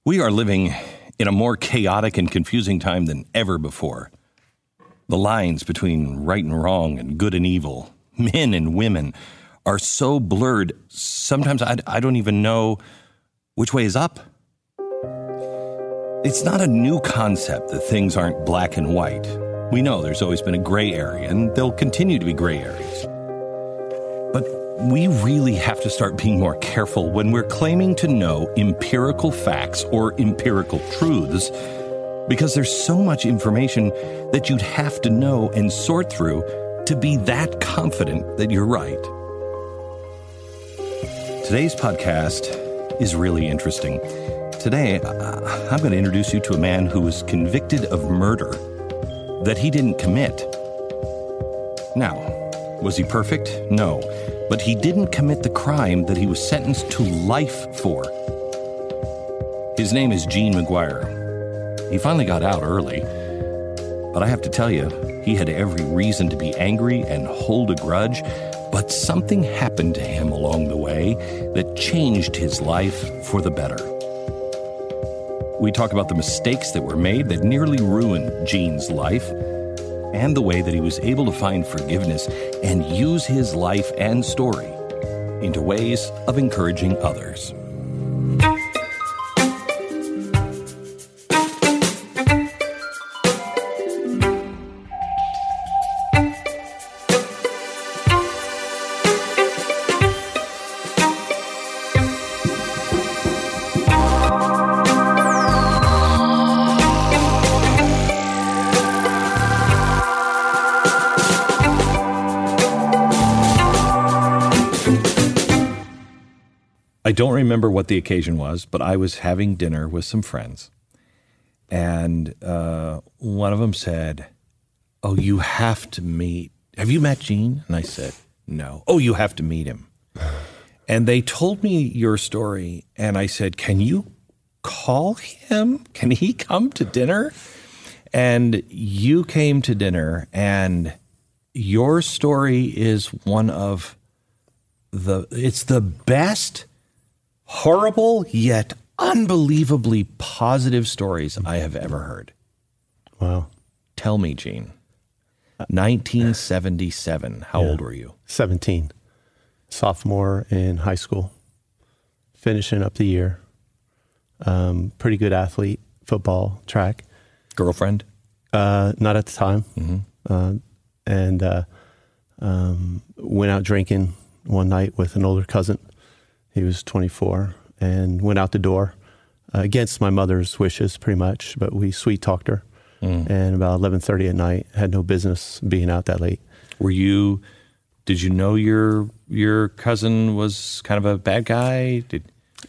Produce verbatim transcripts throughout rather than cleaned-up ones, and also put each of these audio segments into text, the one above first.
We are living in a more chaotic and confusing time than ever before. The lines between right and wrong and good and evil, men and women, are so blurred, sometimes I, I don't even know which way is up. It's not a new concept that things aren't black and white. We know there's always been a gray area, and there'll continue to be gray areas. But we really have to start being more careful when we're claiming to know empirical facts or empirical truths, because there's so much information that you'd have to know and sort through to be that confident that you're right. Today's podcast is really interesting. Today, I'm going to introduce you to a man who was convicted of murder that he didn't commit. Now, was he perfect? No. But he didn't commit the crime that he was sentenced to life for. His name is Gene McGuire. He finally got out early. But I have to tell you, he had every reason to be angry and hold a grudge. But something happened to him along the way that changed his life for the better. We talk about the mistakes that were made that nearly ruined Gene's life, and the way that he was able to find forgiveness and use his life and story into ways of encouraging others. I don't remember what the occasion was, but I was having dinner with some friends, and uh, one of them said, "Oh, you have to meet, have you met Gene?" And I said, "No." "Oh, you have to meet him." And they told me your story, and I said, "Can you call him? Can he come to dinner?" And you came to dinner, and your story is one of the, it's the best horrible yet unbelievably positive stories I have ever heard. Wow. Tell me, Gene. nineteen seventy-seven. How Yeah. old were you? seventeen. Sophomore in high school. Finishing up the year. Um, pretty good athlete, football, track. Girlfriend? Uh, not at the time. Mm-hmm. Uh, and uh, um, went out drinking one night with an older cousin. He was twenty-four, and went out the door uh, against my mother's wishes, pretty much. But we sweet talked her, mm. and about eleven thirty at night, had no business being out that late. Were you? Did you know your your cousin was kind of a bad guy? Did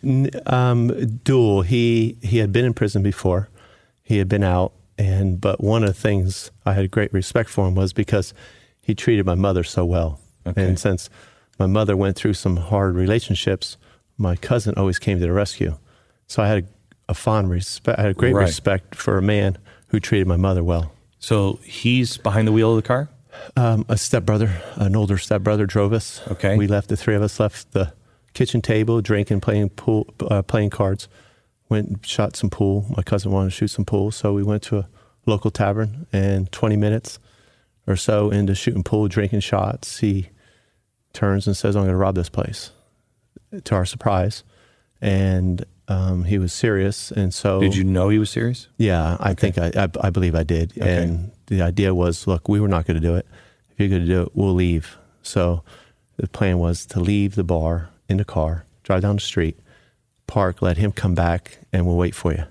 um, dual? He he had been in prison before. He had been out, and but one of the things I had great respect for him was because he treated my mother so well, okay. And since my mother went through some hard relationships, my cousin always came to the rescue. So I had a, a fond respect, I had a great right. respect for a man who treated my mother well. So he's behind the wheel of the car? Um, a stepbrother, an older stepbrother drove us. Okay. We left, the three of us left the kitchen table, drinking, playing pool, uh, playing cards. Went and shot some pool. My cousin wanted to shoot some pool, so we went to a local tavern, and twenty minutes or so into shooting pool, drinking shots, he turns and says, "I'm going to rob this place," to our surprise. And um, he was serious. And so... Did you know he was serious? Yeah, I okay. think, I, I I believe I did. Okay. And the idea was, look, we were not going to do it. If you're going to do it, we'll leave. So the plan was to leave the bar in the car, drive down the street, park, let him come back, and we'll wait for you.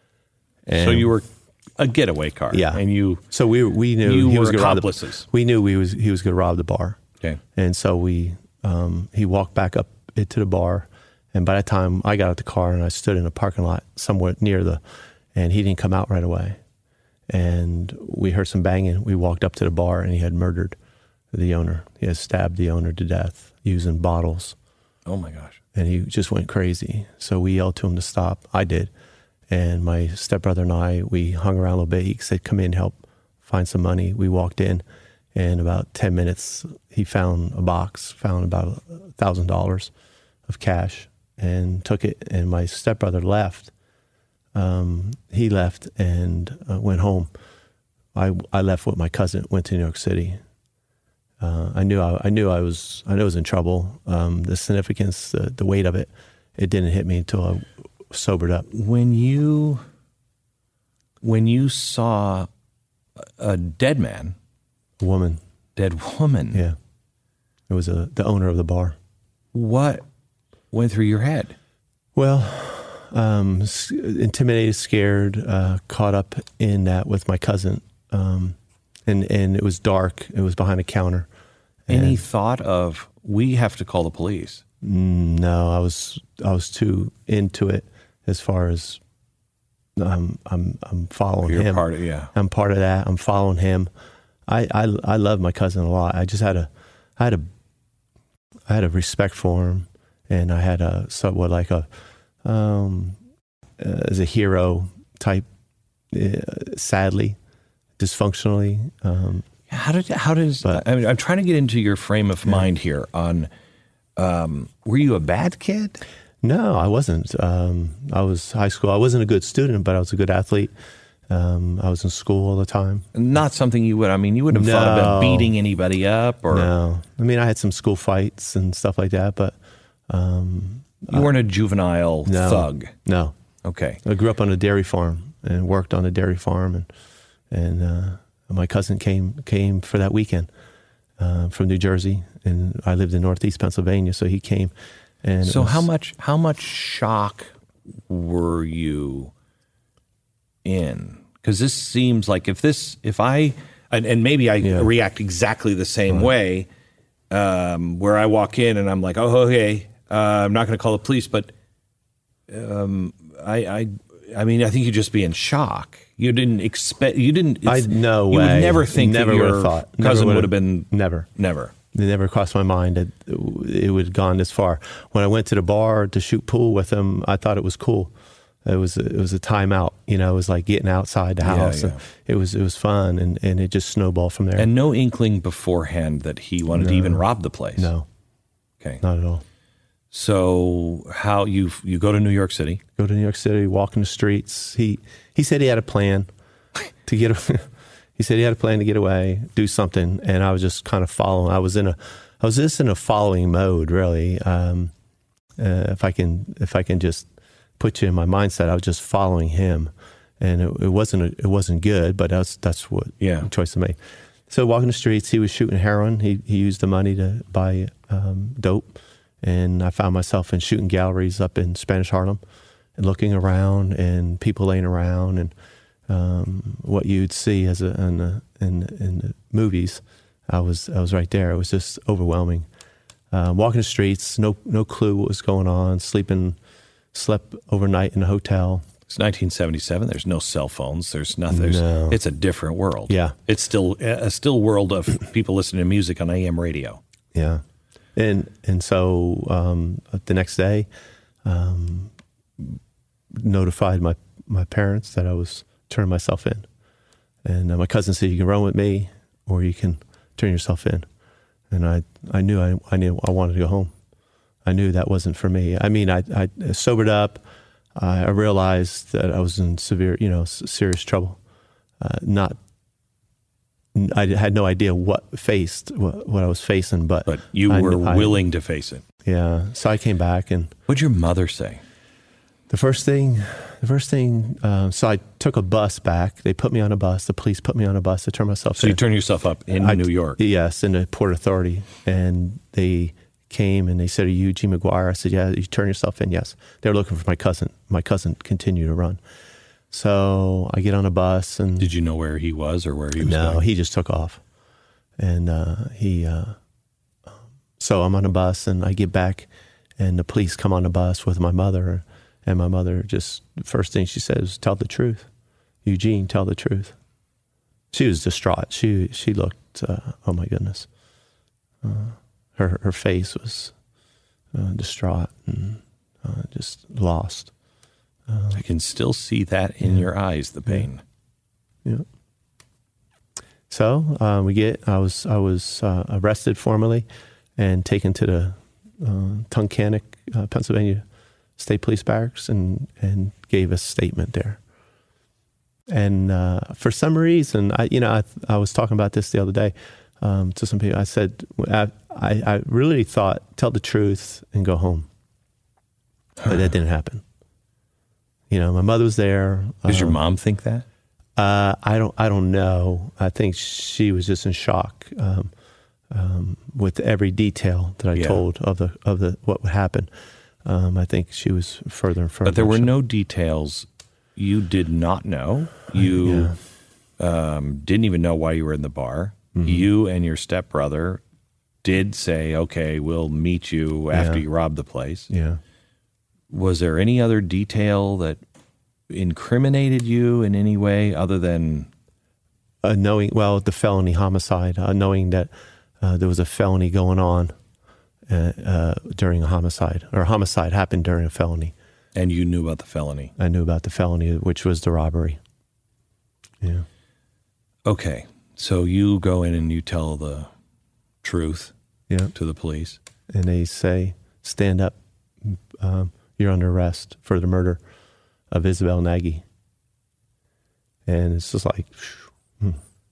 And so you were a getaway car. Yeah. And you... So we we knew you he were was going to rob accomplices. the, we knew he was, he was going to rob the bar. Okay. And so we, um, he walked back up into the bar, and by the time I got out the car and I stood in a parking lot somewhere near the, and he didn't come out right away. And we heard some banging. We walked up to the bar, and he had murdered the owner. He had stabbed the owner to death using bottles. Oh my gosh. And he just went crazy. So we yelled to him to stop. I did. And my stepbrother and I, we hung around a little bit. He said, "Come in, help find some money." We walked in. In about ten minutes, he found a box, found about one thousand dollars of cash, and took it. And my stepbrother left um, he left and uh, went home. I, I left with my cousin, went to New York City. Uh, I knew I, I knew I was I knew I was in trouble. Um, the significance, the, the weight of it, it didn't hit me until I sobered up. When you when you saw a dead man, A woman, dead woman, yeah, it was a, the owner of the bar. What went through your head? Well, um, s- intimidated, scared, uh, caught up in that with my cousin. Um, and, and it was dark. It was behind a counter. Any And, thought of, we have to call the police? mm, no, I was I was too into it as far as um, I'm I'm following You're him. part of, yeah. I'm part of that. I'm following him. I, I, I love my cousin a lot. I just had a I had a I had a respect for him, and I had a somewhat like a um, uh, as a hero type. Uh, sadly, dysfunctionally. Um, How did how does But- I mean, I'm trying to get into your frame of mind here. On um, were you a bad kid? no, I wasn't. Um, I was high school. I wasn't a good student, but I was a good athlete. Um, I was in school all the time. Not something you would. I mean, you wouldn't have thought about No. beating anybody up, or No, I mean I had some school fights and stuff like that, but um, you weren't a juvenile no, thug. no. Okay. I grew up on a dairy farm and worked on a dairy farm, and and uh, my cousin came came for that weekend uh, from New Jersey, and I lived in Northeast Pennsylvania, so he came. And it So was- how much how much shock were you in? Because this seems like if this if I and, and maybe I Yeah. react exactly the same way, um, where I walk in and I'm like, oh, okay, uh, I'm not going to call the police, but um, I, I I mean I think you'd just be in shock. You didn't expect you didn't. I it's- no you way. would never think never that would your have thought. Never cousin would've- would have been never. never. It never crossed my mind that it would have gone this far. When I went to the bar to shoot pool with him, I thought it was cool. It was it was a timeout, you know. It was like getting outside the Yeah, house. yeah. And it was it was fun, and, and it just snowballed from there. And no inkling beforehand that he wanted to even rob the place. no, Okay. not at all. So how you you go to New York City? Go to New York City, walk in the streets. He he said he had a plan to get. He said he had a plan to get away, do something, and I was just kind of following. I was in a, I was just in a following mode, really. Um, uh, if I can, if I can just put you in my mindset, I was just following him, and it, it wasn't, a, it wasn't good, but that's that's what Yeah. the choice I made. So walking the streets, he was shooting heroin. He he used the money to buy um, dope, and I found myself in shooting galleries up in Spanish Harlem, and looking around and people laying around and. Um, what you'd see as a, in, the, in in the movies, I was I was right there. It was just overwhelming. Uh, walking the streets, no no clue what was going on. Sleeping, slept overnight in a hotel. It's nineteen seventy-seven. There's no cell phones. There's nothing. There's, No. It's a different world. Yeah. It's still a still world of people listening to music on A M radio. Yeah, and and so um, the next day, um, notified my my parents that I was turning myself in, and uh, my cousin said, "You can run with me, or you can turn yourself in." And I I knew I I knew I wanted to go home. I knew that wasn't for me. I mean, I I sobered up. I realized that I was in severe, you know, serious trouble. Uh, not, I had no idea what faced what, what I was facing, but But you I- were I- willing to face it. Yeah. So I came back, and What'd your mother say? the first thing, the first thing. Uh, so I took a bus back. They put me on a bus. The police put me on a bus to turn myself So in. you turn yourself up in I- New York. Yes, in the Port Authority, and they came and they said, "Are you G. McGuire?" I said, "Yeah." You turn yourself in. Yes. They were looking for my cousin. My cousin continued to run. So I get on a bus, and Did you know where he was or where he was no, going? he just took off, and uh, he. Uh, so I'm on a bus, and I get back, and the police come on the bus with my mother, and my mother just first thing she says, "Tell the truth, Eugene. Tell the truth." She was distraught. She she looked. Uh, oh my goodness. Uh, her her face was uh, distraught and uh, just lost. I can still see that in your eyes, the pain. Yeah. So uh, we get. I was I was uh, arrested formally and taken to the uh, Tunkhannock, uh, Pennsylvania State Police Barracks and, and gave a statement there. And uh, for some reason, I, you know, I, I was talking about this the other day um, to some people. I said, I, I, I really thought, tell the truth and go home. But that didn't happen. You know, my mother was there. Does um, your mom think that? Uh, I don't. I don't know. I think she was just in shock um, um, with every detail that I yeah. told of the of the what would happen. Um, I think she was further and further. But there were no details you did not know. You yeah. um, didn't even know why you were in the bar. Mm-hmm. You and your stepbrother did say, "Okay, we'll meet you after yeah. you rob the place." Yeah. Was there any other detail that incriminated you in any way other than uh, knowing? Well, the felony homicide, uh, knowing that uh, there was a felony going on uh, uh, during a homicide, or a homicide happened during a felony. And you knew about the felony. I knew about the felony, which was the robbery. Yeah. Okay, so you go in and you tell the truth. Yeah. To the police, and they say, "Stand up. Um, you're under arrest for the murder of Isabel Nagy." And it's just like, hmm.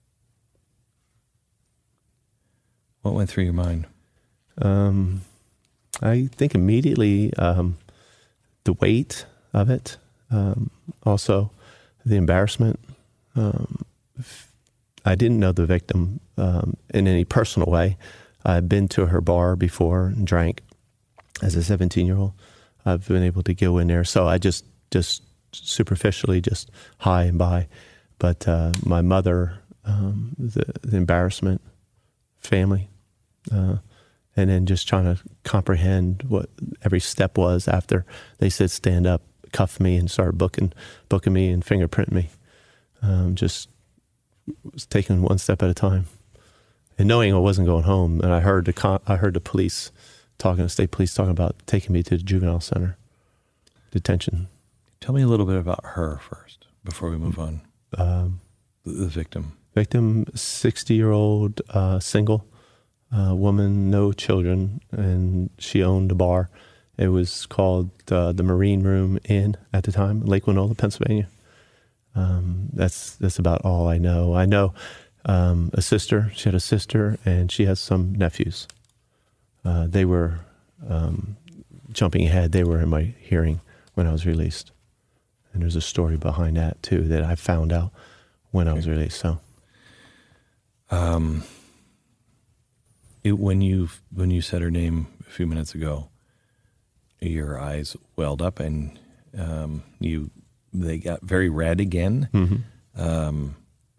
What went through your mind? Um, I think immediately um, the weight of it, um, also the embarrassment. Um, I didn't know the victim um, in any personal way. I've been to her bar before and drank as a seventeen-year-old. I've been able to go in there. So I just, just superficially, just hi and bye. But uh, my mother, um, the, the embarrassment, family, uh, and then just trying to comprehend what every step was after they said stand up, cuff me, and started booking, booking me and fingerprint me. Um, just was taking one step at a time, and knowing I wasn't going home. And I heard the con- I heard the police talking, the state police talking about taking me to the juvenile center detention. Tell me a little bit about her first before we move on. Um, the, the victim. Victim, sixty-year-old uh, single uh, woman, no children, and she owned a bar. It was called uh, the Marine Room Inn at the time, Lake Winola, Pennsylvania. Um, that's that's about all I know. I know um, a sister. She had a sister, and she has some nephews. Uh, they were um, jumping ahead. They were in my hearing when I was released, and there's a story behind that too that I found out when I was released. So, um, it, when you when you said her name a few minutes ago, your eyes welled up, and um, you. They got very red again. Mm-hmm. Um,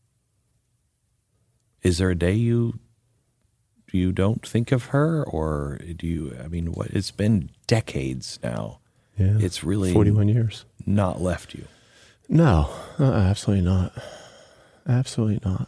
is there a day you you don't think of her, or do you? I mean, what? It's been decades now. Yeah, it's really forty-one years. Not left you. No, uh, absolutely not. Absolutely not.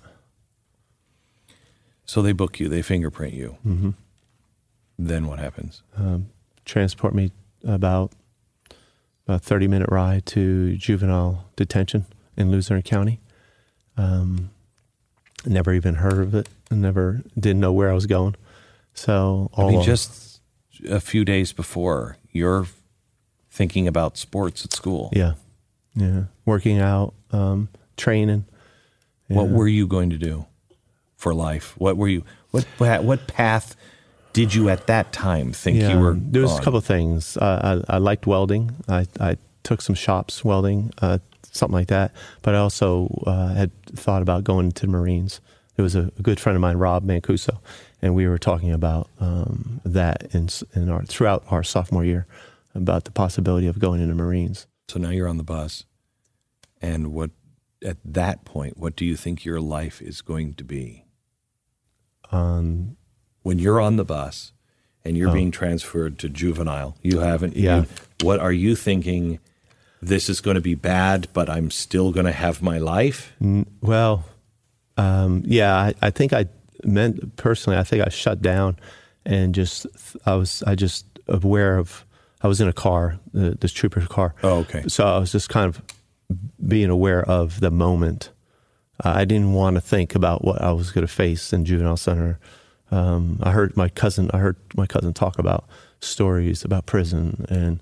So they book you. They fingerprint you. Mm-hmm. Then what happens? Um, transport me about. A thirty-minute ride to juvenile detention in Luzerne County. Um, never even heard of it. Never didn't know where I was going. So all I mean, of, just a few days before, you're thinking about sports at school. Yeah, yeah, working out, um, training. Yeah. What were you going to do for life? What were you? What what path did you at that time think yeah, you were there was on? a couple of things. Uh, I, I liked welding. I, I took some shops welding, uh, something like that. But I also uh, had thought about going to the Marines. There was a, a good friend of mine, Rob Mancuso, and we were talking about um, that in, in our throughout our sophomore year about the possibility of going into Marines. So now you're on the bus, and what at that point, what do you think your life is going to be? Um. When you're on the bus and you're oh. being transferred to juvenile, you haven't. Yeah. You, what are you thinking? This is going to be bad, but I'm still going to have my life? Well, um, yeah, I, I think I meant personally, I think I shut down and just, I was, I just aware of, I was in a car, uh, this trooper's car. Oh, okay. So I was just kind of being aware of the moment. Uh, I didn't want to think about what I was going to face in juvenile center. Um, I heard my cousin. I heard my cousin talk about stories about prison, and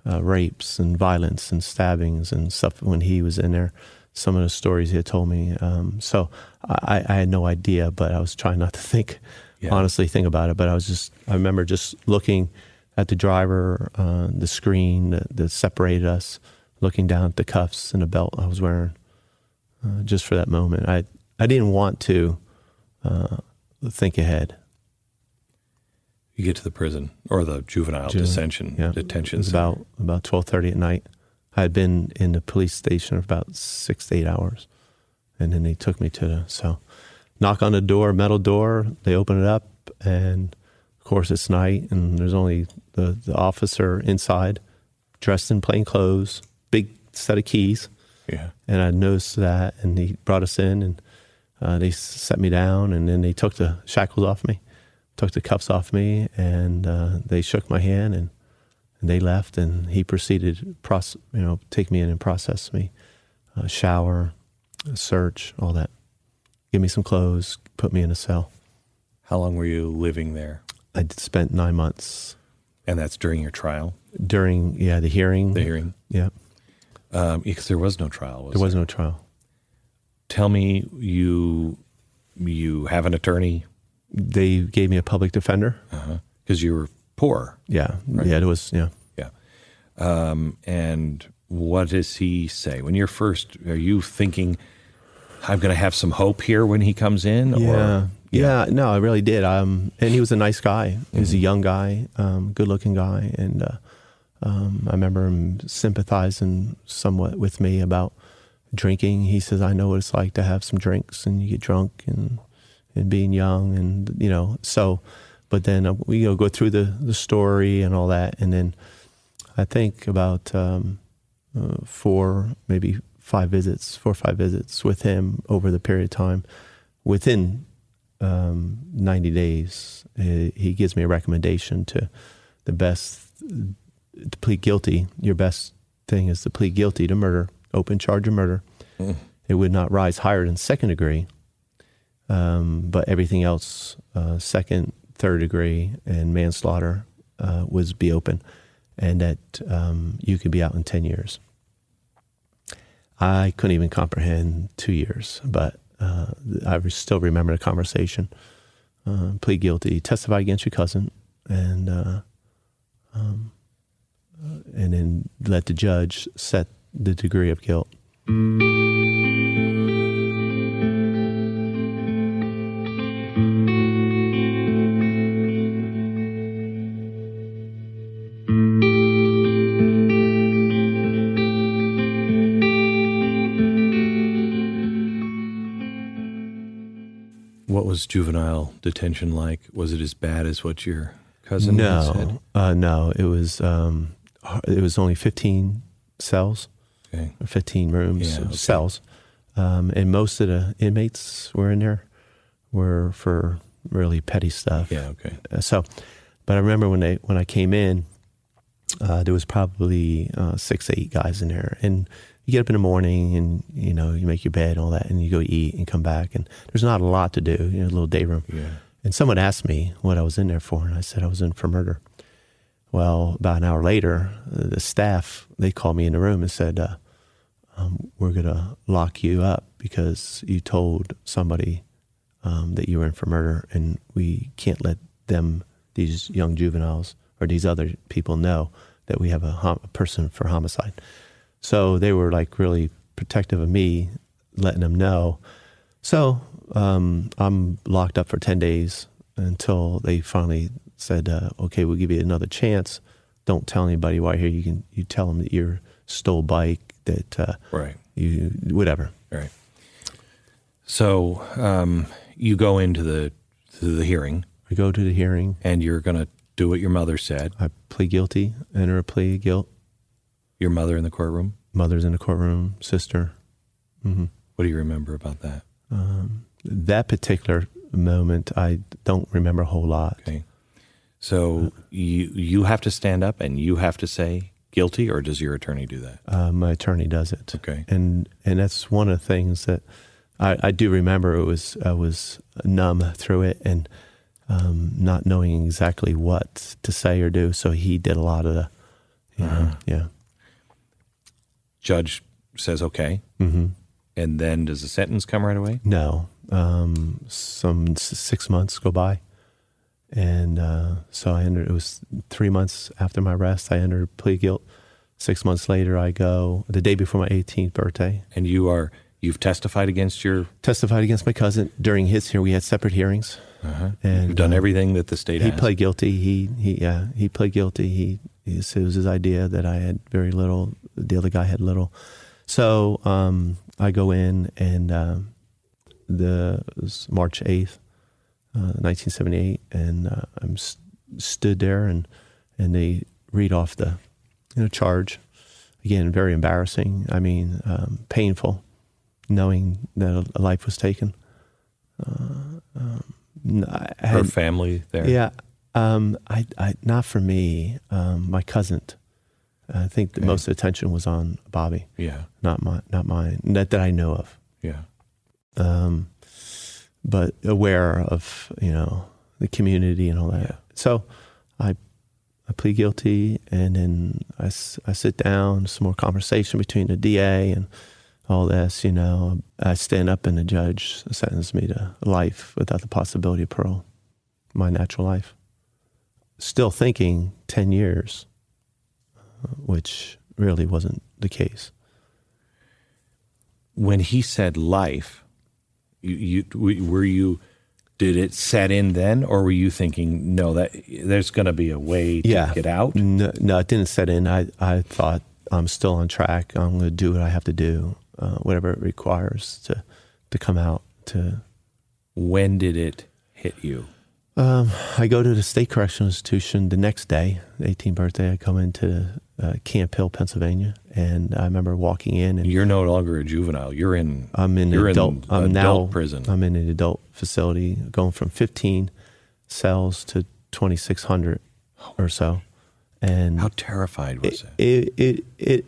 uh, rapes and violence and stabbings and stuff when he was in there. Some of the stories he had told me. Um, so I, I had no idea, but I was trying not to think, yeah. honestly think about it. But I was just, I remember just looking at the driver, uh, the screen that, that separated us, looking down at the cuffs and the belt I was wearing, uh, just for that moment. I I didn't want to uh, think ahead. You get to the prison or the juvenile Ju- detention yeah. detention. It was center. about about twelve thirty at night. I had been in the police station for about six to eight hours, and then they took me to the so knock on the door, metal door. They open it up, and of course it's night, and there's only the the officer inside, dressed in plain clothes, big set of keys. Yeah, and I noticed that, and he brought us in, and uh, they set me down, and then they took the shackles off me, took the cuffs off me, and uh, they shook my hand, and. And they left, and he proceeded to process, you know, take me in and process me, uh, shower, search, all that. Give me some clothes, put me in a cell. How long were you living there? I spent nine months. And that's during your trial? During, yeah, the hearing. The hearing? Yeah. Um, because there was no trial, was there? was there? no trial. Tell me, you you have an attorney? They gave me a public defender. Uh-huh. Because you were poor. Yeah, right? yeah, it was, yeah. Yeah. Um, and what does he say? When you're first, are you thinking, I'm going to have some hope here when he comes in? Yeah, or, yeah. yeah, no, I really did. Um, and he was a nice guy. He was mm-hmm. a young guy, um, good-looking guy. And uh, um, I remember him sympathizing somewhat with me about drinking. He says, I know what it's like to have some drinks and you get drunk and, and being young and, you know, so... But then uh, we you know, go through the, the story and all that, and then I think about um, uh, four, maybe five visits, four or five visits with him over the period of time. Within um, ninety days, uh, he gives me a recommendation to the best, to plead guilty. Your best thing is to plead guilty to murder, open charge of murder. Mm. It would not rise higher than second degree, um, but everything else, uh, second, third degree and manslaughter uh, was be open, and that um, you could be out in ten years. I couldn't even comprehend two years, but uh, I still remember the conversation. Uh, plead guilty, testify against your cousin, and uh, um, uh, and then let the judge set the degree of guilt. What was juvenile detention like? Was it as bad as what your cousin no, said? Uh, no, it was um, it was only fifteen cells, okay. fifteen rooms, yeah, okay. cells, um, and most of the inmates were in there were for really petty stuff. Yeah, okay. Uh, so, but I remember when they when I came in, uh, there was probably uh, six, eight guys in there, and you get up in the morning and, you know, you make your bed and all that, and you go eat and come back, and there's not a lot to do, you know, a little day room. Yeah. And someone asked me what I was in there for, and I said I was in for murder. Well, about an hour later, uh, the staff, they called me in the room and said, uh, um, we're going to lock you up because you told somebody um, that you were in for murder, and we can't let them, these young juveniles or these other people know that we have a, hom- a person for homicide. So they were like really protective of me, letting them know. So um, I'm locked up for ten days until they finally said, uh, okay, we'll give you another chance. Don't tell anybody why you're here. You can you tell them that you stole a bike, that uh, right. you, whatever. Right. So um, you go into the, to the hearing. I go to the hearing. And you're going to do what your mother said. I plead guilty, enter a plea of guilt. Your mother in the courtroom? Mother's in the courtroom, sister. Mm-hmm. What do you remember about that? Um, that particular moment, I don't remember a whole lot. Okay. So uh, you you have to stand up and you have to say guilty, or does your attorney do that? Uh, my attorney does it. Okay. And and that's one of the things that I, I do remember. It was I was numb through it and um, not knowing exactly what to say or do. So he did a lot of the, Uh, yeah. Judge says okay. Mm-hmm. And then does the sentence come right away? No. Um, some s- six months go by. And uh, so I entered, it was three months after my arrest, I entered plea guilt. Six months later, I go, the day before my eighteenth birthday. And you are, you've testified against your... Testified against my cousin. During his hearing, we had separate hearings. Uh-huh. And you've done uh, everything that the state he has. pled guilty. He, he, yeah, he pled guilty. He, he, it was his idea that I had very little, the other guy had little. So um, I go in, and um, the it was March eighth, uh, nineteen seventy-eight, and uh, I'm st- stood there, and and they read off the you know charge. Again, very embarrassing. I mean, um, painful, knowing that a life was taken. Uh, um, I had, Her family there? Yeah. Um, I, I, not for me. Um, my cousin. I think the Okay. most attention was on Bobby. Yeah. Not my, not mine. That that I know of. Yeah. Um, but aware of you know the community and all that. Yeah. So, I, I plead guilty, and then I, s- I sit down. Some more conversation between the D A and all this. You know, I stand up, and the judge sentenced me to life without the possibility of parole. My natural life. Still thinking ten years. Which really wasn't the case. When he said life, you, you w- were you, did it set in then, or were you thinking, no, that there's going to be a way to Yeah. get out? No, no, it didn't set in. I, I thought I'm still on track. I'm going to do what I have to do, uh, whatever it requires to to come out. To When did it hit you? um, I go to the State Correctional Institution the next day, the eighteenth birthday. I come into uh, Camp Hill, Pennsylvania, and I remember walking in, and You're no longer a juvenile. You're in. I'm in you're adult. in I'm adult now prison. I'm in an adult facility, going from fifteen cells to twenty-six hundred or so. And How terrified was it, it it it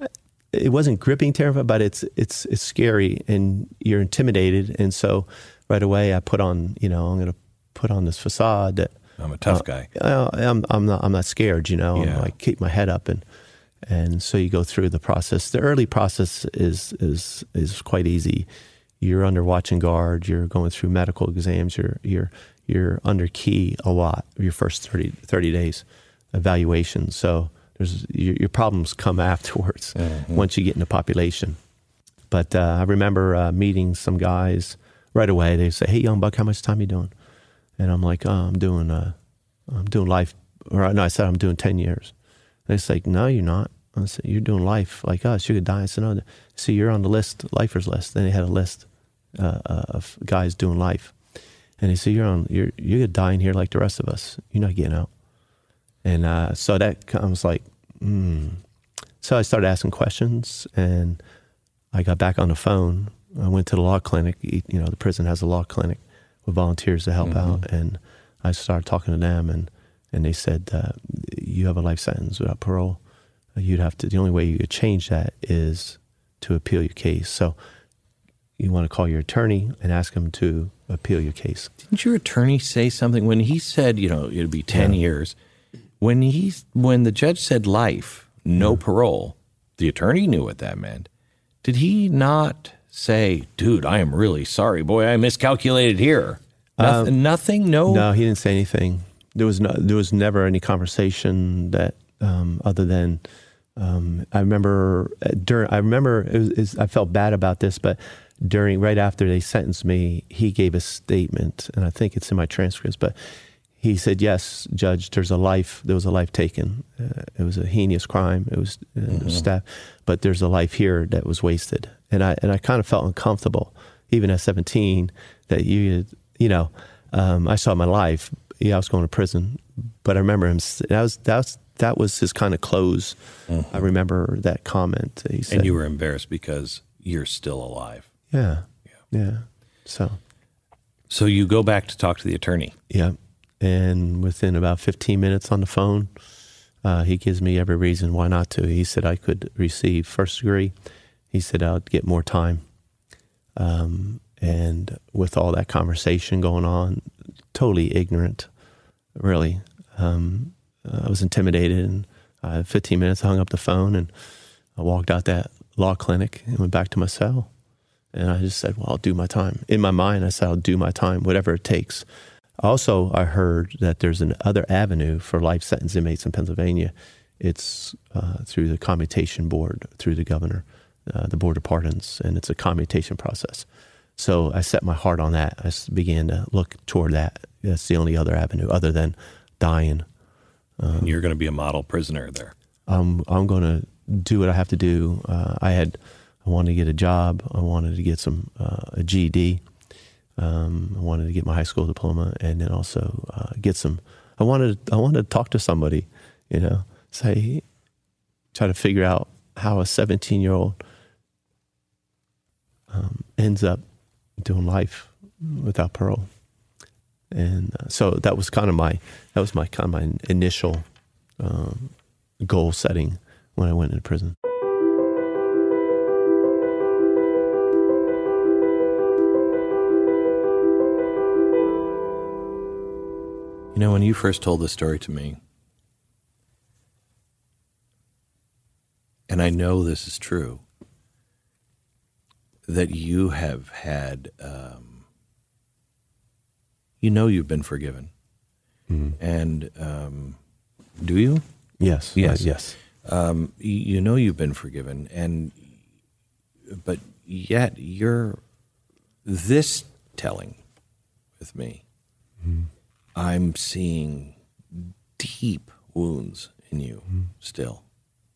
it wasn't gripping terrified, but it's it's it's scary, and you're intimidated. And so right away, I put on you know I'm going to put on this facade that I'm a tough uh, guy. uh, I'm I'm not I'm not scared. You know, Yeah. I'm like keep my head up, and and so you go through the process. The early process is is is quite easy. You're under watch and guard. You're going through medical exams. You're you're you're under key a lot. Your first thirty, thirty days evaluation. So there's your, your problems come afterwards Mm-hmm. once you get in the population. But uh, I remember uh, meeting some guys right away. They say, "Hey, young buck, how much time you doing?" And I'm like, "Oh, I'm doing uh, I'm doing life." Or no, I said I'm doing ten years. And it's like, "No, you're not." I said, "You're doing life like us. You could die." I said, "No, see, you're on the list, lifers list." Then they had a list uh, uh, of guys doing life, and they said, "You're on. You're you could die in here like the rest of us. You're not getting out." And uh, so that I was like, hmm. So I started asking questions, and I got back on the phone. I went to the law clinic. You know, the prison has a law clinic with volunteers to help Mm-hmm. out, and I started talking to them, and and they said, uh, "You have a life sentence without parole. You'd have to. The only way you could change that is to appeal your case. So you want to call your attorney and ask him to appeal your case." Didn't your attorney say something when he said, you know, it'd be ten Yeah. years? When he, when the judge said life, no parole, the attorney knew what that meant. Did he not say, "Dude, I am really sorry, boy, I miscalculated here"? Nothing. nothing no. No, he didn't say anything. There was no, there was never any conversation that um, other than um, I remember during. I remember it was, it's, I felt bad about this, but during right after they sentenced me, he gave a statement, and I think it's in my transcripts. But he said, "Yes, Judge, there's a life. There was a life taken. Uh, it was a heinous crime. It was uh, Mm-hmm. staff, but there's a life here that was wasted." And I and I kind of felt uncomfortable, even at seventeen, that you you know um, I saw my life. Yeah, I was going to prison, but I remember him. That was that was that was his kind of close. Mm-hmm. I remember that comment. He said, And you were embarrassed because you're still alive. "Yeah, yeah." So So you go back to talk to the attorney. yeah, and within about fifteen minutes on the phone, uh, he gives me every reason why not to. He said I could receive first degree. He said I'd get more time. Um, and with all that conversation going on, totally ignorant, really. Um, I was intimidated, and Uh, fifteen minutes, I hung up the phone, and I walked out that law clinic and went back to my cell. And I just said, well, I'll do my time. In my mind, I said, I'll do my time, whatever it takes. Also, I heard that there's another avenue for life sentence inmates in Pennsylvania. It's uh, through the commutation board, through the governor, uh, the board of pardons, and it's a commutation process. So I set my heart on that. I began to look toward that. That's the only other avenue other than dying. Um, You're going to be a model prisoner there. I'm, I'm going to do what I have to do. Uh, I had, I wanted to get a job. I wanted to get some uh, a G E D. Um, I wanted to get my high school diploma, and then also uh, get some. I wanted, I wanted to talk to somebody, you know, say, try to figure out how a seventeen-year-old um, ends up doing life without parole. And uh, so that was kind of my, that was my kind of my initial um, goal setting when I went into prison. You know, when you first told this story to me, and I know this is true, that you have had, um, you know you've been forgiven. Mm-hmm. And um, do you? Yes. Yes. Uh, yes. Um, you know you've been forgiven, and but yet you're this telling with me. Mm-hmm. I'm seeing deep wounds in you mm-hmm. still.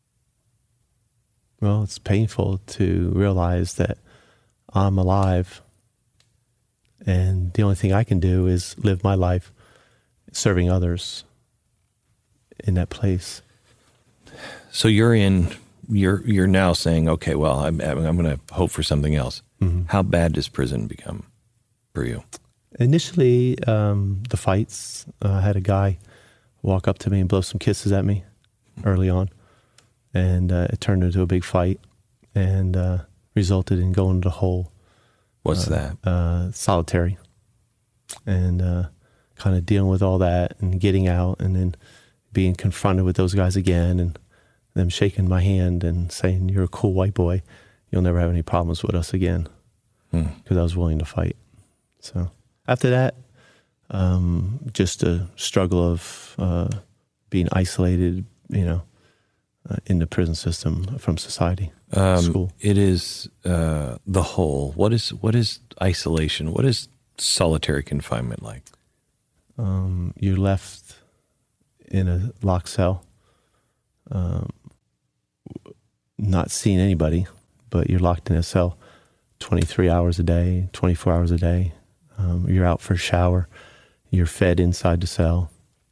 Well, it's painful to realize that I'm alive, and the only thing I can do is live my life serving others in that place. So you're in, you're you're now saying, okay, well, I'm I'm going to hope for something else. Mm-hmm. How bad does prison become for you? Initially, um, the fights. Uh, I had a guy walk up to me and blow some kisses at me early on, and uh, it turned into a big fight, and uh, resulted in going to the hole. What's uh, that? Uh, solitary, and uh, kind of dealing with all that and getting out, and then being confronted with those guys again, and them shaking my hand and saying, "You're a cool white boy. You'll never have any problems with us again," because hmm. I was willing to fight. So after that, um, just a struggle of uh, being isolated, you know, uh, in the prison system from society, um, school. It is uh, the whole. What is what is isolation? What is solitary confinement like? Um, you're left in a locked cell, um, not seeing anybody, but you're locked in a cell twenty-three hours a day, twenty-four hours a day. Um, you're out for a shower. You're fed inside the cell.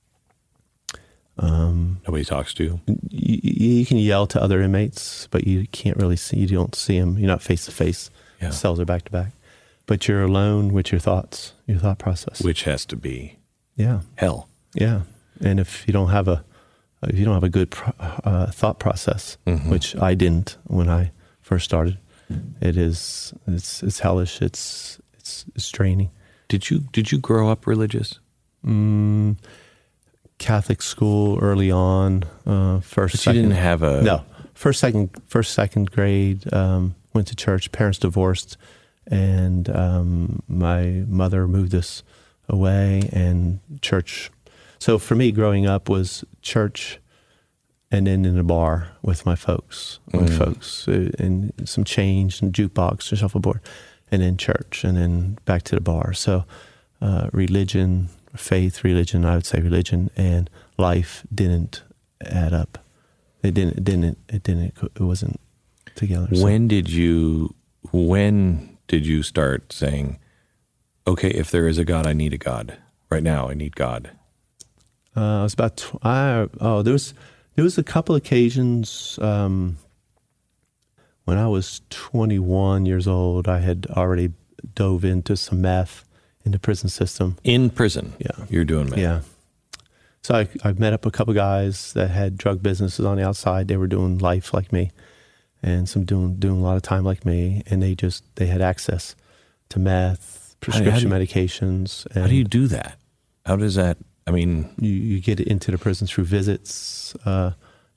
Um, Nobody talks to you? you? You can yell to other inmates, but you can't really see. You don't see them. You're not face to face. Cells are back to back. But you're alone with your thoughts, your thought process. Which has to be yeah hell. Yeah. And if you don't have a, if you don't have a good pro, uh, thought process, mm-hmm. which I didn't when I first started, it is it's it's hellish. It's it's, it's draining. Did you did you grow up religious? Mm, Catholic school early on. Uh, first, but second, you didn't have a no. First, second, first, second grade. Um, went to church. Parents divorced, and um, my mother moved us away, and church. So for me, growing up was church, and then in a bar with my folks, with mm. folks, uh, and some change, and jukebox, and shuffleboard, and then church, and then back to the bar. So uh, religion, faith, religion, I would say religion, and life didn't add up. It didn't. It didn't. It didn't. It wasn't together. So. When did you? When did you start saying, "Okay, if there is a God, I need a God. Right now, I need God." Uh, I was about. Tw- I, oh, there was there was a couple occasions um, when I was twenty-one years old. I had already dove into some meth in the prison system. In prison, yeah, you're doing meth. Yeah. So I, I met up a couple guys that had drug businesses on the outside. They were doing life like me, and some doing doing a lot of time like me. And they just they had access to meth, prescription how do you, medications. And how do you do that? How does that? I mean, you, you get into the prison through visits, uh,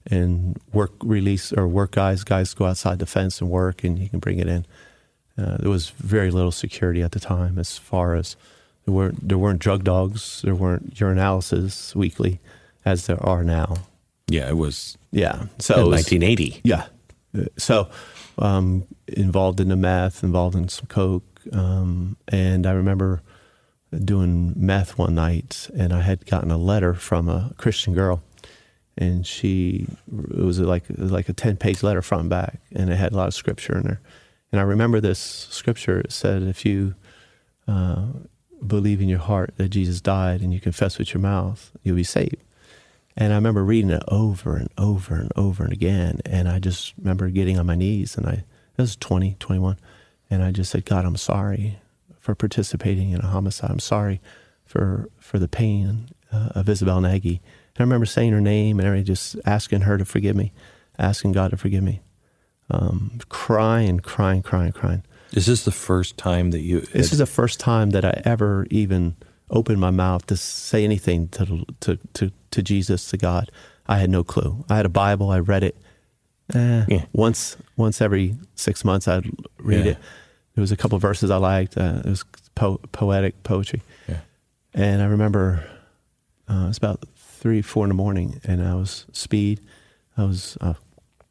and work release or work guys. Guys go outside the fence and work, and you can bring it in. Uh, there was very little security at the time, as far as there weren't there weren't drug dogs, there weren't urinalysis weekly, as there are now. Yeah, it was. Yeah, so in it was, nineteen eighty. Yeah, so um, involved in the meth, involved in some coke, um, and I remember doing meth one night, and I had gotten a letter from a Christian girl, and she it was like it was like a ten page letter front and back, and it had a lot of scripture in there. And I remember this scripture. It said, if you uh, believe in your heart that Jesus died and you confess with your mouth, you'll be saved. And I remember reading it over and over and over and again. And I just remember getting on my knees, and I, it was twenty, twenty-one. And I just said, God, I'm sorry for participating in a homicide. I'm sorry for for the pain uh, of Isabel Nagy. And I remember saying her name and just asking her to forgive me, asking God to forgive me. Um, crying, crying, crying, crying. Is this the first time that you... This is the first time that I ever even opened my mouth to say anything to to to, to Jesus, to God. I had no clue. I had a Bible. I read it. Eh, yeah. Once once every six months, I'd read yeah. it. There was a couple of verses I liked. Uh, it was po- poetic poetry. Yeah. And I remember uh, it was about three, four in the morning, and I was speed. I was... Uh,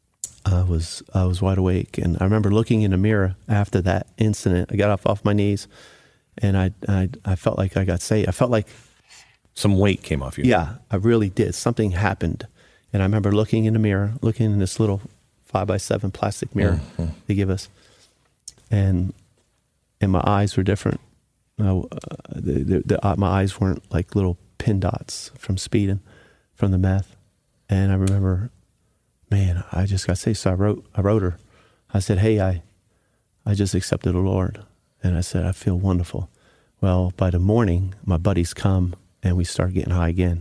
I was I was wide awake, and I remember looking in the mirror after that incident. I got off off my knees, and I I, I felt like I got saved. I felt like some weight came off you. Yeah, I really did. Something happened, and I remember looking in the mirror, looking in this little five by seven plastic mirror mm-hmm. they give us, and and my eyes were different. Uh, the, the, the, uh, my eyes weren't like little pin dots from speeding, from the meth, and I remember. Man, I just got saved. So I wrote, I wrote her. I said, hey, I, I just accepted the Lord. And I said, I feel wonderful. Well, by the morning, my buddies come and we start getting high again.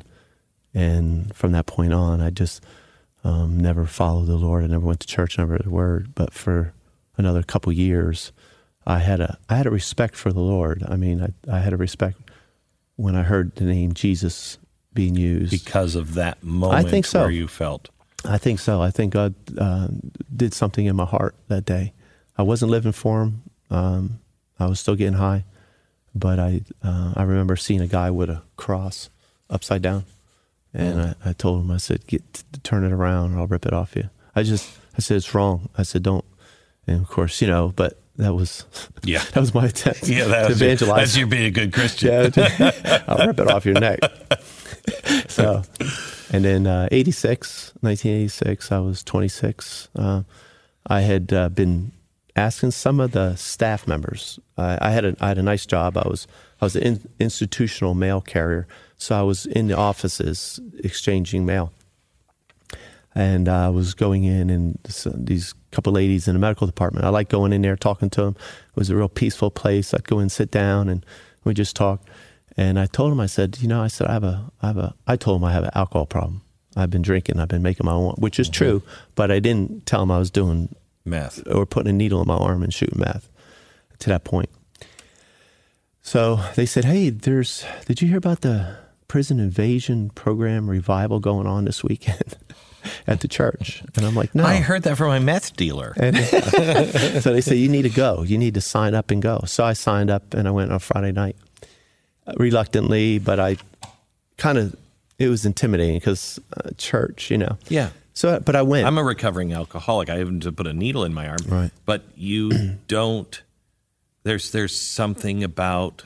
And from that point on, I just um, never followed the Lord. I never went to church, never read the word. But for another couple years, I had a, I had a respect for the Lord. I mean, I, I had a respect when I heard the name Jesus being used. Because of that moment I think so. where you felt. I think so. I think God uh, did something in my heart that day. I wasn't living for Him. Um, I was still getting high, but I uh, I remember seeing a guy with a cross upside down, and mm. I, I told him, I said, "Get turn it around, or I'll rip it off you." I just I said it's wrong. I said don't, and of course you know, but that was yeah that was my attempt yeah, that to was evangelize. Your, that's you being a good Christian. Yeah, I'll rip it off your neck. So. And in uh, eighty-six, nineteen eighty-six, I was twenty-six. Uh, I had uh, been asking some of the staff members. Uh, I had a I had a nice job. I was I was an in, institutional mail carrier, so I was in the offices exchanging mail. And I was going in, and this, uh, these couple ladies in the medical department. I liked going in there, talking to them. It was a real peaceful place. I'd go and sit down, and we just talk. And I told him, I said, you know, I said, I have a, I have a, I told him I have an alcohol problem. I've been drinking, I've been making my own, which is mm-hmm. true, but I didn't tell him I was doing meth or putting a needle in my arm and shooting meth to that point. So they said, hey, there's, did you hear about the prison invasion program revival going on this weekend at the church? And I'm like, no. I heard that from my meth dealer. And so they said, you need to go. You need to sign up and go. So I signed up and I went on Friday night. Reluctantly, but I kind of, it was intimidating because uh, church, you know. Yeah. So, but I went. I'm a recovering alcoholic. I haven't to put a needle in my arm. Right. But you don't, there's, there's something about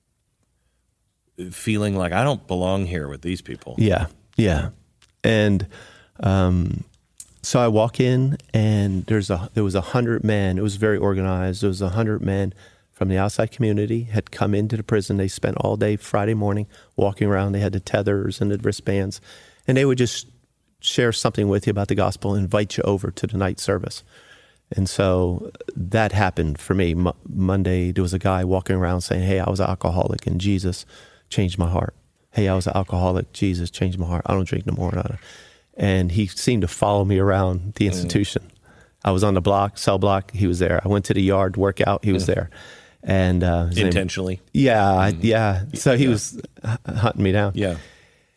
feeling like I don't belong here with these people. Yeah. Yeah. And um, so I walk in and there's a, there was a hundred men. It was very organized. There was a hundred men from the outside community had come into the prison. They spent all day Friday morning walking around. They had the tethers and the wristbands, and they would just share something with you about the gospel, invite you over to the night service. And so that happened for me. Mo- Monday, there was a guy walking around saying, hey, I was an alcoholic and Jesus changed my heart. Hey, I was an alcoholic. Jesus changed my heart. I don't drink no more. And he seemed to follow me around the institution. Mm. I was on the block, cell block. He was there. I went to the yard, work out. He was mm. there. And uh, intentionally, name, yeah, mm-hmm. yeah. So he yeah. was hunting me down. Yeah.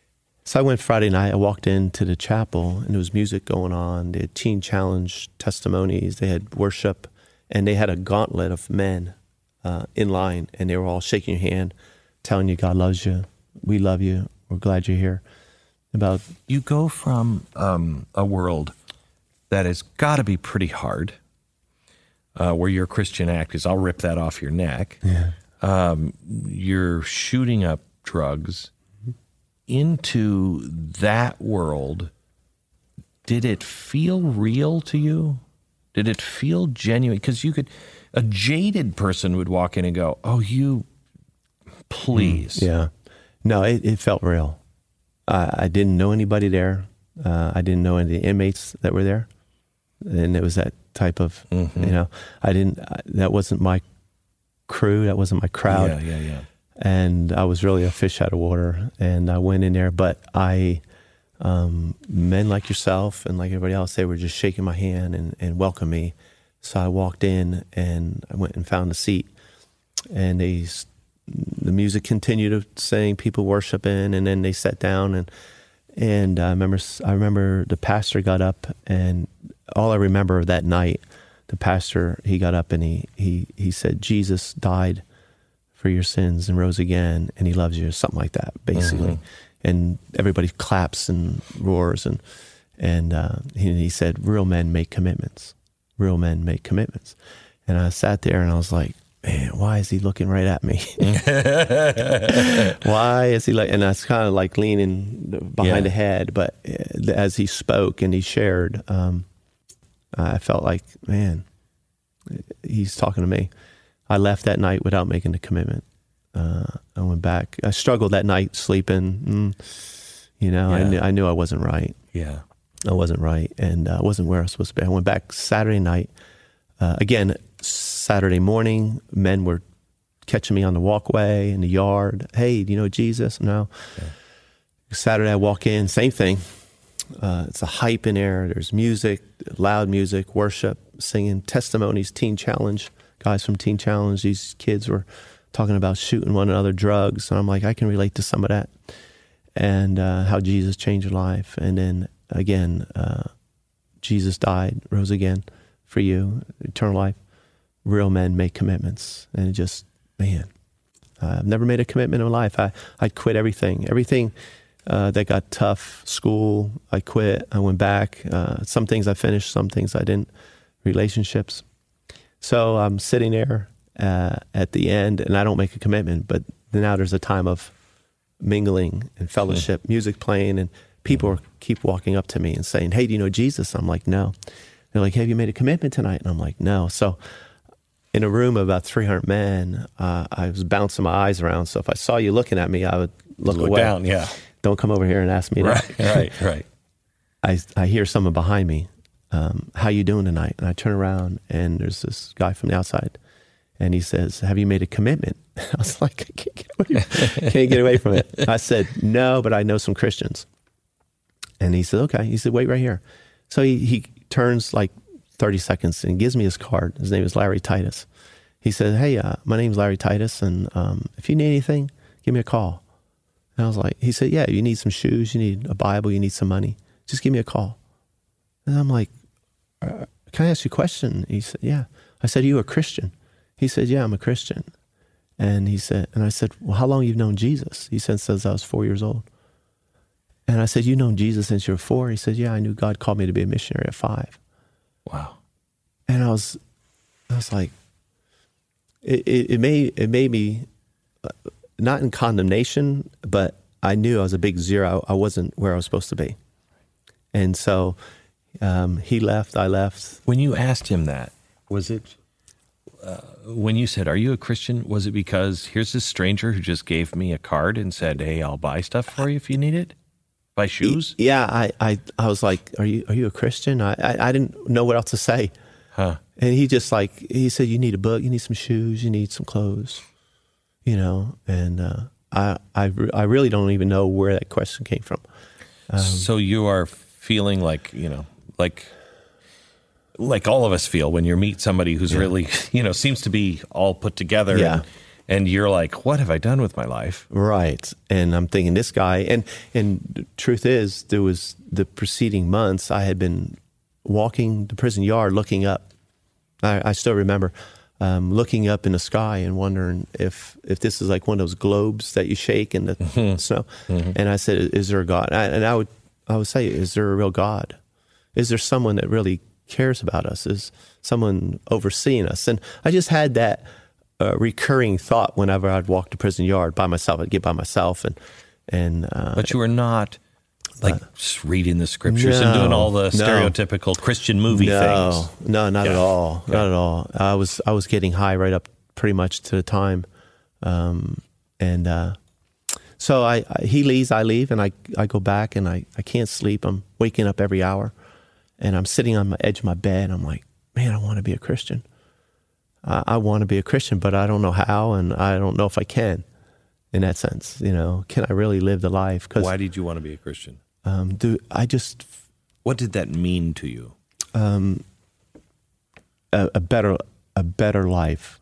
So I went Friday night. I walked into the chapel, and there was music going on. They had teen challenge testimonies. They had worship, and they had a gauntlet of men uh, in line, and they were all shaking your hand, telling you God loves you, we love you, we're glad you're here. About you go from um, a world that has got to be pretty hard, uh, where your Christian act is, I'll rip that off your neck. Yeah. Um, you're shooting up drugs, mm-hmm. into that world. Did it feel real to you? Did it feel genuine? Because you could, a jaded person would walk in and go, oh, you, please. Mm, yeah. No, it, it felt real. I, I didn't know anybody there. Uh, I didn't know any of the inmates that were there. And it was that type of, mm-hmm. you know, I didn't, I, that wasn't my crew. That wasn't my crowd. Yeah, yeah, yeah. And I was really a fish out of water. And I went in there, but I, um, men like yourself and like everybody else, they were just shaking my hand and, and welcome me. So I walked in and I went and found a seat, and they, the music continued to sing, people worshiping, and then they sat down, and, and I remember, I remember the pastor got up, and all I remember of that night, the pastor, he got up and he, he, he said, Jesus died for your sins and rose again, and he loves you, something like that, basically. Mm-hmm. And everybody claps and roars, and, and uh, he, he said, real men make commitments. Real men make commitments. And I sat there and I was like, man, why is he looking right at me? Why is he like, and I was kind of like leaning behind yeah. the head, but as he spoke and he shared, um, I felt like, man, he's talking to me. I left that night without making the commitment. Uh, I went back. I struggled that night sleeping. Mm, you know, yeah. I, knew, I knew I wasn't right. Yeah. I wasn't right, and I uh, wasn't where I was supposed to be. I went back Saturday night. Uh, again, Saturday morning, men were catching me on the walkway, in the yard. Hey, do you know Jesus? No. Yeah. Saturday, I walk in, same thing. Uh, it's a hype in there. There's music, loud music, worship, singing, testimonies, Teen Challenge. Guys from Teen Challenge, these kids were talking about shooting one another, drugs. And I'm like, I can relate to some of that. And uh, how Jesus changed your life. And then again, uh, Jesus died, rose again for you, eternal life. Real men make commitments. And it just, man, uh, I've never made a commitment in my life. I, I quit everything. Everything uh, that got tough, school, I quit. I went back. Uh, some things I finished, some things I didn't. Relationships. So I'm sitting there uh, at the end, and I don't make a commitment, but now there's a time of mingling and fellowship, mm-hmm. music playing, and people mm-hmm. keep walking up to me and saying, hey, do you know Jesus? I'm like, no. They're like, have you made a commitment tonight? And I'm like, no. So in a room of about three hundred men, uh, I was bouncing my eyes around. So if I saw you looking at me, I would look, look away. down, yeah. Don't come over here and ask me right, that. Right, right, I, I hear someone behind me. Um, how you doing tonight? And I turn around, and there's this guy from the outside, and he says, have you made a commitment? I was like, I can't get away, can't get away from it. I said, no, but I know some Christians. And he said, okay. He said, wait right here. So he, he turns like thirty seconds and gives me his card. His name is Larry Titus. He said, hey, uh, my name's Larry Titus, and um, if you need anything, give me a call. And I was like, he said, yeah, you need some shoes, you need a Bible, you need some money, just give me a call. And I'm like, uh, can I ask you a question? He said, yeah. I said, are you a Christian? He said, yeah, I'm a Christian. And he said, and I said, well, how long have you known Jesus? He said, since I was four years old. And I said, you known Jesus since you were four? He said, yeah, I knew God called me to be a missionary at five. Wow. And I was, I was like, it, it, it made, it made me, uh, not in condemnation, but I knew I was a big zero. I wasn't where I was supposed to be. And so um, he left, I left. When you asked him that, was it, uh, when you said, are you a Christian, was it because here's this stranger who just gave me a card and said, hey, I'll buy stuff for you if you need it? Buy shoes? Yeah, I, I, I was like, are you are you a Christian? I, I, I didn't know what else to say. Huh. And he just like, he said, you need a book, you need some shoes, you need some clothes, you know, and uh, I, I, I really don't even know where that question came from. Um, so you are feeling like, you know, like, like all of us feel when you meet somebody who's yeah. really, you know, seems to be all put together yeah. and, And you're like, what have I done with my life? Right. And I'm thinking this guy, and, and the truth is, there was the preceding months, I had been walking the prison yard looking up. I, I still remember um, looking up in the sky and wondering if, if this is like one of those globes that you shake in the mm-hmm. snow. Mm-hmm. And I said, is there a God? And I, and I would, I would say, is there a real God? Is there someone that really cares about us? Is someone overseeing us? And I just had that uh, recurring thought whenever I'd walk the prison yard by myself. I'd get by myself, and and. Uh, but you were not like uh, reading the scriptures no, and doing all the stereotypical no, Christian movie no, things. No, not yeah. at all. Yeah. Not at all. I was I was getting high right up pretty much to the time, um, and uh, so I, I he leaves, I leave, and I I go back, and I I can't sleep. I'm waking up every hour. And I'm sitting on the edge of my bed. I'm like, man, I want to be a Christian. I, I want to be a Christian, but I don't know how, and I don't know if I can. In that sense, you know, can I really live the life? 'Cause, why did you want to be a Christian? Um, do I just? What did that mean to you? Um, a, a better, a better life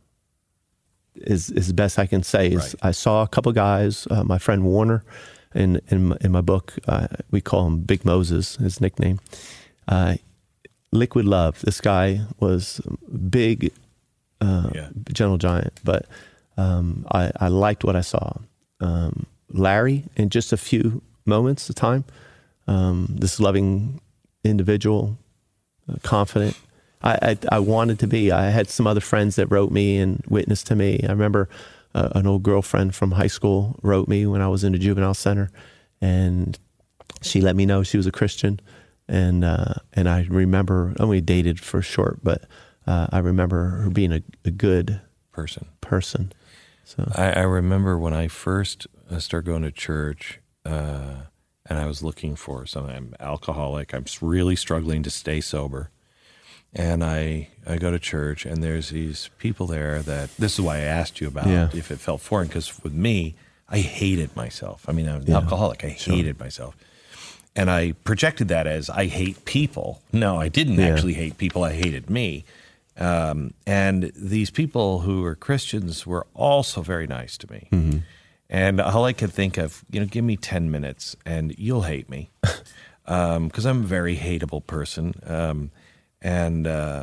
is is the best I can say. Is Right. I saw a couple guys. Uh, my friend Warner, in in my, in my book, uh, we call him Big Moses, his nickname. Uh, Liquid Love. This guy was big, uh, yeah. gentle giant, but um, I, I liked what I saw. Um, Larry, in just a few moments of time, um, this loving individual, uh, confident. I, I I wanted to be. I had some other friends that wrote me and witnessed to me. I remember uh, an old girlfriend from high school wrote me when I was in the juvenile center, and she let me know she was a Christian. And uh, and I remember, I only dated for short, but uh, I remember her being a, a good person. Person. So I, I remember when I first started going to church, uh, and I was looking for something. I'm alcoholic. I'm really struggling to stay sober, and I I go to church, and there's these people there that. This is why I asked you about yeah. if it felt foreign, because with me, I hated myself. I mean, I'm an yeah. alcoholic. I sure. hated myself. And I projected that as I hate people. No, I didn't yeah. actually hate people. I hated me. Um, and these people who were Christians were also very nice to me. Mm-hmm. And all I could think of, you know, give me ten minutes and you'll hate me. Because um, I'm a very hateable person. Um, and uh,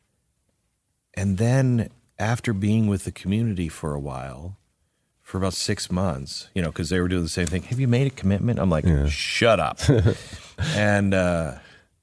and then after being with the community for a while, for about six months, you know, because they were doing the same thing. Have you made a commitment? I'm like, yeah. shut up. and uh,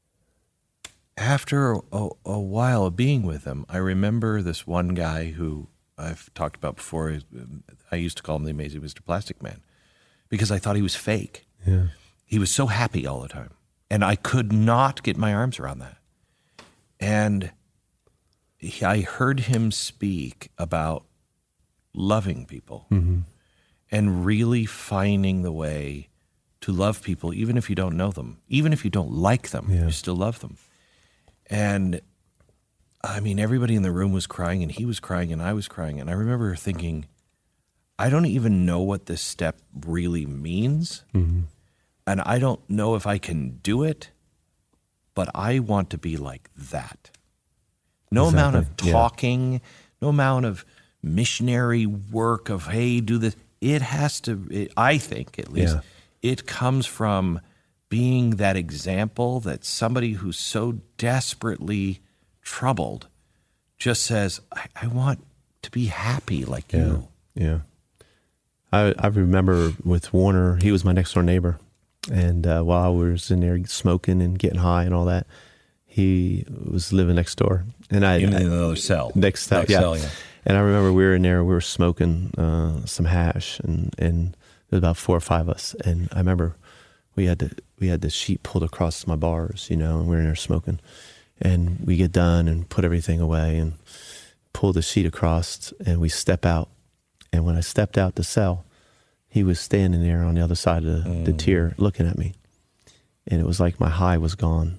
after a, a while of being with them, I remember this one guy who I've talked about before. I used to call him the Amazing Mister Plastic Man because I thought he was fake. Yeah. He was so happy all the time. And I could not get my arms around that. And he, I heard him speak about loving people mm-hmm. and really finding the way to love people, even if you don't know them, even if you don't like them, yeah. you still love them. And I mean, everybody in the room was crying, and he was crying, and I was crying. And I remember thinking, I don't even know what this step really means. Mm-hmm. And I don't know if I can do it, but I want to be like that. No exactly. amount of talking, yeah. no amount of missionary work of, hey, do this. It has to, it, I think at least, yeah. it comes from being that example that somebody who's so desperately troubled just says, I, I want to be happy like yeah. you. Yeah. I, I remember with Warner, he was my next door neighbor. And uh, while I was in there smoking and getting high and all that, he was living next door. And I in another cell. Next cell, next yeah. cell, yeah. And I remember we were in there, we were smoking uh, some hash, and, and there was about four or five of us. And I remember we had the we had the sheet pulled across my bars, you know, and we were in there smoking. And we get done and put everything away and pull the sheet across, and we step out. And when I stepped out the cell, he was standing there on the other side of the, mm. the tier looking at me. And it was like my high was gone.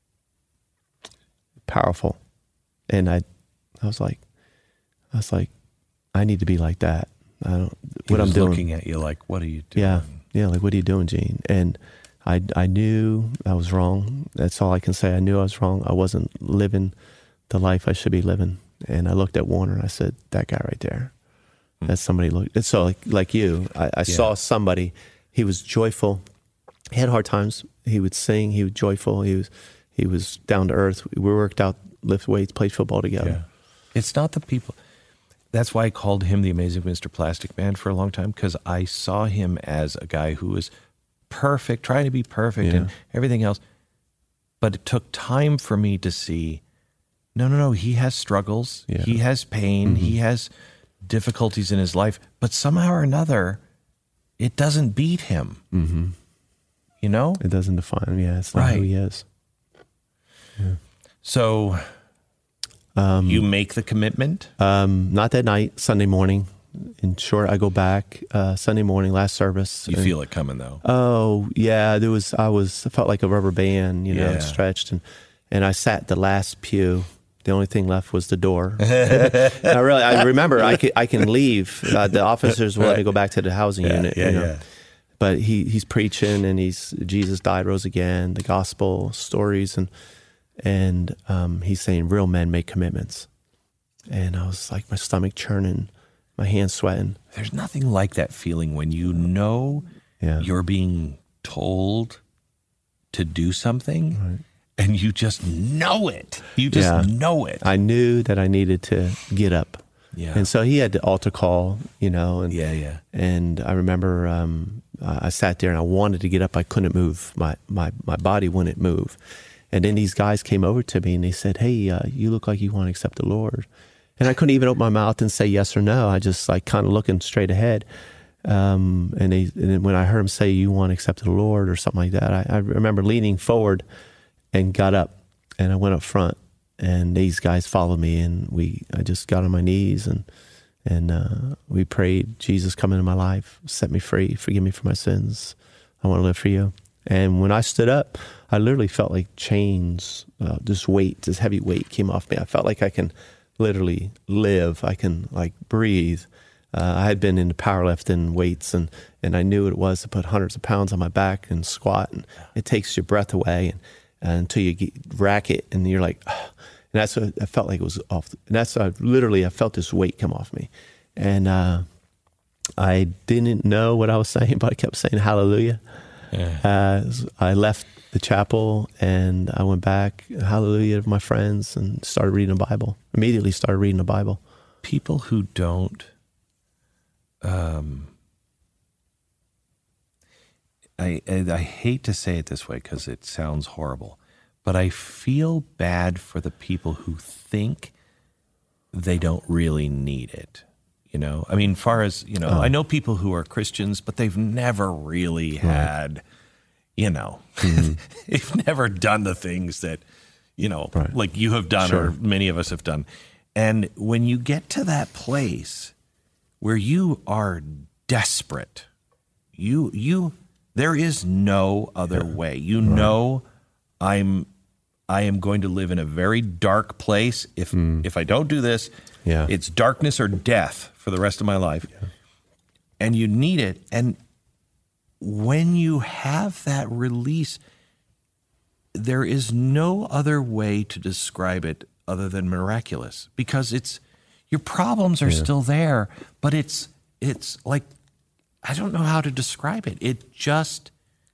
Powerful. And I I was like, I was like, I need to be like that. I don't, he what was I'm doing. looking at you like, what are you doing? Yeah. Yeah. Like, what are you doing, Gene? And I, I knew I was wrong. That's all I can say. I knew I was wrong. I wasn't living the life I should be living. And I looked at Warner and I said, that guy right there, that somebody looked. So like, like you, I, I yeah. saw somebody, he was joyful. He had hard times. He would sing, he was joyful. He was, he was down to earth. We worked out, lift weights, played football together. Yeah. It's not the people. That's why I called him the Amazing Mister Plastic Man for a long time, because I saw him as a guy who was perfect, trying to be perfect yeah. and everything else. But it took time for me to see, no, no, no, he has struggles. Yeah. He has pain. Mm-hmm. He has difficulties in his life. But somehow or another, it doesn't beat him. Mm-hmm. You know? It doesn't define him. Yeah, it's not right. who he is. Yeah. So um, you make the commitment? Um, not that night, Sunday morning. In short, I go back uh, Sunday morning, last service. You and, feel it coming though. Oh yeah, there was. I was. I felt like a rubber band, you know, yeah. stretched, and and I sat the last pew. The only thing left was the door. I really, I remember, I can, I can leave. Uh, the officers will right. let me go back to the housing yeah, unit. Yeah, you know? yeah. But he he's preaching, and he's Jesus died, rose again, the gospel stories, and and um, he's saying real men make commitments. And I was like, my stomach churning. My hands sweating. There's nothing like that feeling when you know yeah. you're being told to do something right. and you just know it. You just yeah. know it. I knew that I needed to get up. Yeah. And so he had the altar call, you know. And, yeah, yeah. And I remember um, I sat there and I wanted to get up. I couldn't move. My, my, my body wouldn't move. And then these guys came over to me and they said, hey, uh, you look like you want to accept the Lord. And I couldn't even open my mouth and say yes or no. I just like kind of looking straight ahead. Um, and, they, and then when I heard him say, you want to accept the Lord or something like that, I, I remember leaning forward and got up and I went up front and these guys followed me and we, I just got on my knees and, and uh, we prayed, Jesus, come into my life, set me free, forgive me for my sins. I want to live for you. And when I stood up, I literally felt like chains, uh, this weight, this heavy weight came off me. I felt like I can literally live. I can like breathe. Uh, I had been into powerlifting weights and, and I knew what it was to put hundreds of pounds on my back and squat and it takes your breath away and, and until you get, rack it and you're like, oh. And that's what I felt like it was off. And that's uh, literally, I felt this weight come off me. And uh, I didn't know what I was saying, but I kept saying hallelujah. Yeah. Uh, I left the chapel and I went back, hallelujah, to my friends and started reading the Bible. Immediately started reading the Bible. People who don't, um, I, I, I hate to say it this way because it sounds horrible, but I feel bad for the people who think they don't really need it. You know, I mean, far as, you know, oh. I know people who are Christians, but they've never really had, right. you know, mm-hmm. they've never done the things that, you know, right. like you have done sure. or many of us have done. And when you get to that place where you are desperate, you, you, there is no other yeah. way. You right. know, I'm, I am going to live in a very dark place. If, mm. if I don't do this, yeah. it's darkness or death for the rest of my life. Yeah. And you need it. And when you have that release, there is no other way to describe it other than miraculous, because it's, your problems are yeah. still there, but it's, it's like, I don't know how to describe it. It just,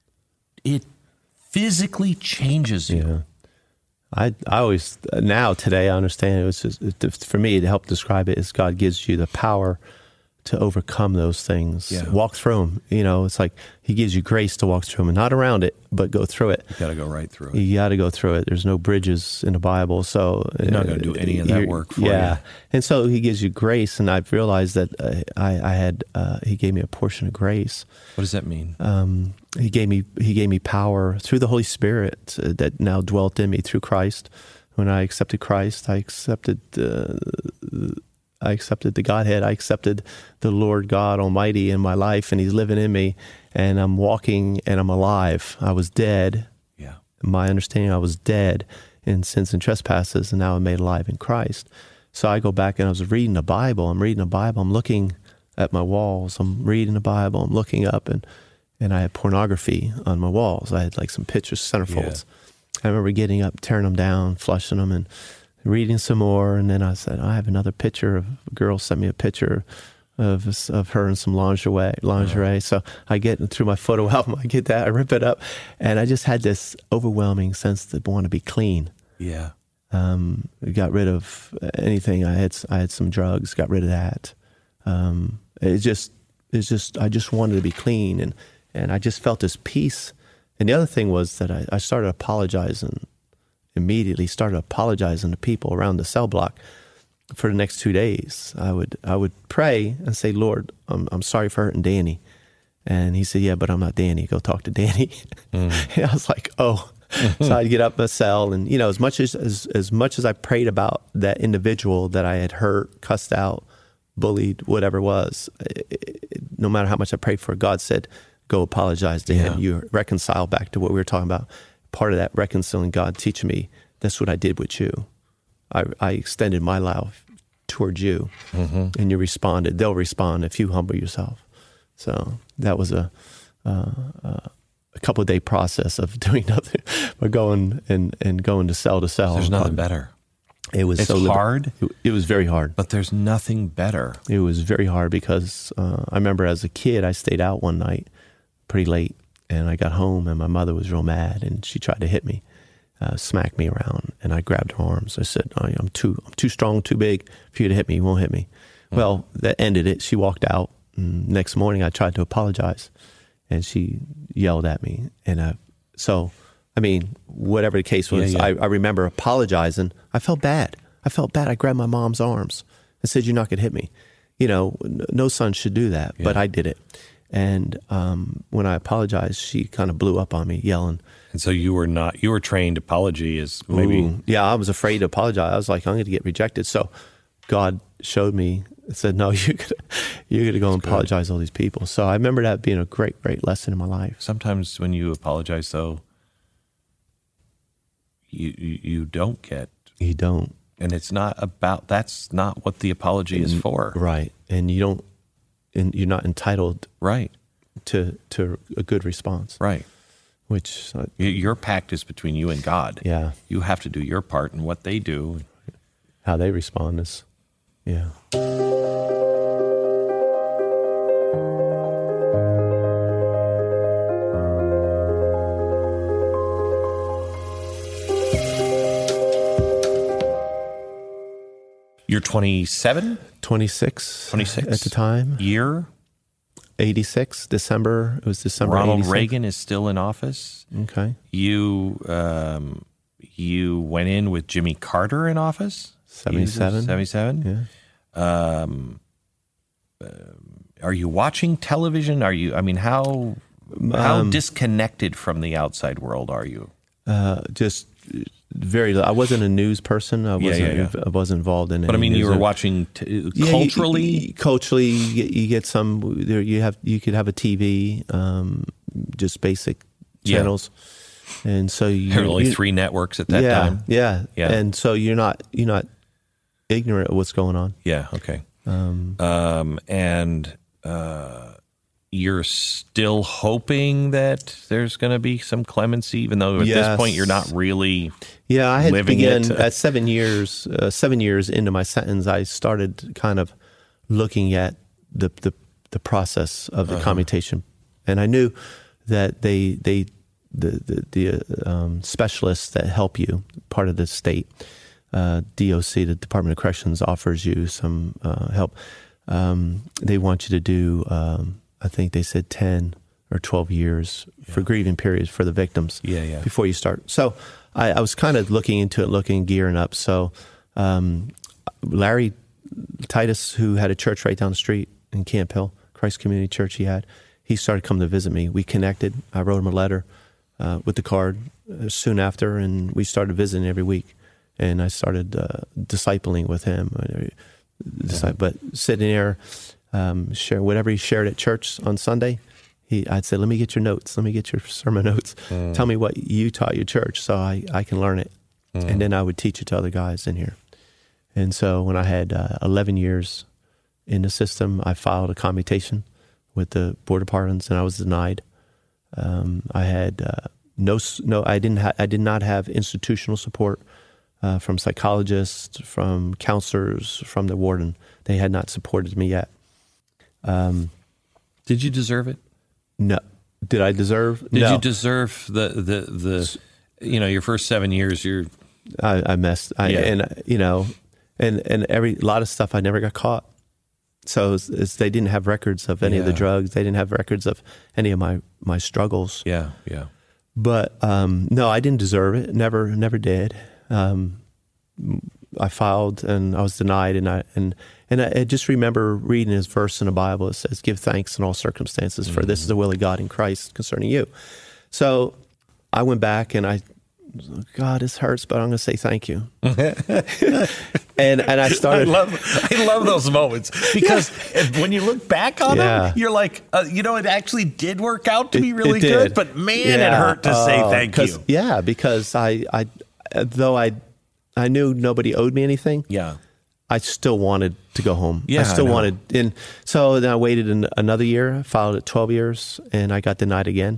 it physically changes you. Yeah. I, I always, now today I understand it was just, for me to help describe it is God gives you the power to overcome those things, yeah. walk through them. You know, it's like he gives you grace to walk through them and not around it, but go through it. You got to go right through it. You got to go through it. There's no bridges in the Bible. So you're not going to do any of that work for yeah. you. Yeah. And so he gives you grace. And I've realized that uh, I, I had, uh, he gave me a portion of grace. What does that mean? Um, he gave me, he gave me power through the Holy Spirit uh, that now dwelt in me through Christ. When I accepted Christ, I accepted, uh, I accepted the Godhead. I accepted the Lord God Almighty in my life, and he's living in me, and I'm walking and I'm alive. I was dead. Yeah. In my understanding, I was dead in sins and trespasses, and now I'm made alive in Christ. So I go back and I was reading the Bible. I'm reading the Bible. I'm looking at my walls. I'm reading the Bible. I'm looking up, and, and I had pornography on my walls. I had like some pictures, centerfolds. Yeah. I remember getting up, tearing them down, flushing them, and reading some more, and then I said, I have another picture of a girl sent me a picture of of her in some lingerie. Lingerie. So I get through my photo album. I get that. I rip it up, and I just had this overwhelming sense to want to be clean. Yeah. Um, got rid of anything. I had I had some drugs. Got rid of that. Um, it just it's just I just wanted to be clean, and and I just felt this peace. And the other thing was that I, I started apologizing immediately. Started apologizing to people around the cell block. For the next two days, I would I would pray and say, Lord, I'm I'm sorry for hurting Danny. And he said, yeah, but I'm not Danny. Go talk to Danny. Mm. And I was like, oh. So I'd get up in a cell, and you know, as much as, as as much as I prayed about that individual that I had hurt, cussed out, bullied, whatever it was, it, it, no matter how much I prayed for, God said, go apologize to him. Yeah. You reconcile back to what we were talking about. Part of that reconciling, God teaching me, that's what I did with you. I, I extended my love towards you, mm-hmm. and you responded. They'll respond if you humble yourself. So that was a uh, uh, a couple of day process of doing nothing but going and, and going to cell to cell. There's nothing better. It was it's so hard. It, it was very hard. But there's nothing better. It was very hard because uh, I remember as a kid, I stayed out one night pretty late, and I got home, and my mother was real mad, and she tried to hit me. Uh, smacked me around, and I grabbed her arms. I said, oh, I'm too I'm too strong, too big for you to hit me. You won't hit me. Mm. Well, that ended it. She walked out. And next morning, I tried to apologize, and she yelled at me. And I, so, I mean, whatever the case was, yeah, yeah. I, I remember apologizing. I felt bad. I felt bad. I grabbed my mom's arms and said, you're not going to hit me. You know, no son should do that, yeah. but I did it. And um, when I apologized, she kind of blew up on me, yelling. And so you were not, you were trained apology is maybe. Ooh, yeah, I was afraid to apologize. I was like, I'm going to get rejected. So God showed me, said, no, you're going you're going to go and apologize to all these people. So I remember that being a great, great lesson in my life. Sometimes when you apologize, though, you, you, you don't get. You don't. And it's not about, that's not what the apology is for. Right. And you don't, and you're not entitled. Right. To, to a good response. Right. Which uh, your pact is between you and God. Yeah, you have to do your part, and what they do, how they respond is, yeah. You're twenty-seven? twenty-six. twenty-six at the time. Year? eighty-six, December. It was December. Ronald eighty-six. Reagan is still in office. Okay. You um, you went in with Jimmy Carter in office. seventy-seven. seventy-seven. Yeah. Um, uh, are you watching television? Are you? I mean, how how um, disconnected from the outside world are you? Uh, just very. I wasn't a news person. I wasn't. Yeah, yeah, yeah. I wasn't involved in it. But I mean, news. you were watching t- yeah, culturally. You, you, culturally, you get, you get some. There, you have. You could have a T V, um, just basic channels, yeah. and so you. There were only you, three networks at that yeah, time. Yeah, yeah, and so you're not. You're not ignorant of what's going on. Yeah. Okay. Um, um and. Uh, You're still hoping that there's going to be some clemency, even though at yes. this point you're not really. Yeah, I had living begun it. at seven years. Uh, seven years into my sentence, I started kind of looking at the the, the process of the uh-huh. commutation, and I knew that they they the the, the um, specialists that help you, part of the state uh, D O C, the Department of Corrections, offers you some uh, help. Um, they want you to do. Um, I think they said ten or twelve years yeah. for grieving periods for the victims yeah, yeah. before you start. So I, I was kind of looking into it, looking, gearing up. So um, Larry Titus, who had a church right down the street in Camp Hill, Christ Community Church he had, he started coming to visit me. We connected. I wrote him a letter uh, with the card uh, soon after, and we started visiting every week. And I started uh, discipling with him. Yeah. But sitting there, Um, share whatever he shared at church on Sunday. He, I'd say, let me get your notes. Let me get your sermon notes. Mm. Tell me what you taught your church so I, I can learn it. Mm. And then I would teach it to other guys in here. And so when I had uh, eleven years in the system, I filed a commutation with the Board of Pardons, and I was denied. Um, I had uh, no, no, I didn't, ha- I did not have institutional support uh, from psychologists, from counselors, from the warden. They had not supported me yet. Um, Did you deserve it? no. Did I deserve? Did no. you deserve the, the, the, you know, your first seven years, you're... I, I messed. I, Yeah. And, you know, and, and every, a lot of stuff I never got caught. So it's, it's, they didn't have records of any of the Yeah. drugs. They didn't have records of any of my, my struggles. Yeah, yeah. But um, no, I didn't deserve it. Never, never did. Um, I filed and I was denied, and I and and I, I just remember reading this verse in the Bible. It says, "Give thanks in all circumstances, for mm-hmm. this is the will of God in Christ concerning you." So I went back and I, God, this hurts, but I'm going to say thank you. and and I started. I love I love those moments because yeah. when you look back on yeah. them, you're like, uh, you know, it actually did work out to it, be really it good. But man, yeah. it hurt to uh, say thank you. Yeah, because I I though I. I knew nobody owed me anything. Yeah. I still wanted to go home. Yeah, I still I wanted. And so then I waited an, another year, filed at twelve years, and I got denied again.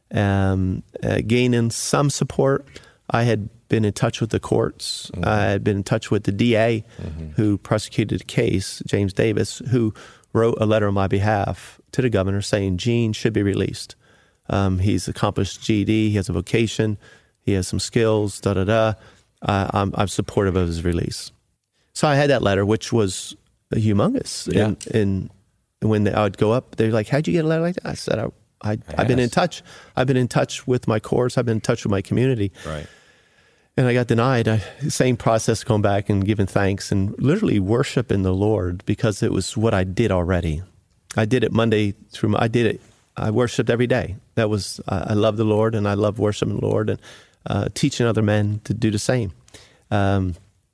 Um, uh, gaining some support. I had been in touch with the courts. Mm-hmm. I had been in touch with the D A mm-hmm. who prosecuted the case, James Davis, who wrote a letter on my behalf to the governor saying Gene should be released. Um, he's accomplished G E D. He has a vocation. He has some skills, da-da-da. Uh, I'm, I'm supportive of his release. So I had that letter, which was humongous. Yeah. And, and when they, I would go up, they're like, "How'd you get a letter like that?" I said, I, I, I've been in touch. I've been in touch with my courts. I've been in touch with my community. Right. And I got denied. I, same process, going back and giving thanks and literally worshiping the Lord because it was what I did already. I did it Monday through, I did it, I worshiped every day. That was, I, I love the Lord and I love worshiping the Lord. And Uh, teaching other men to do the same. Um,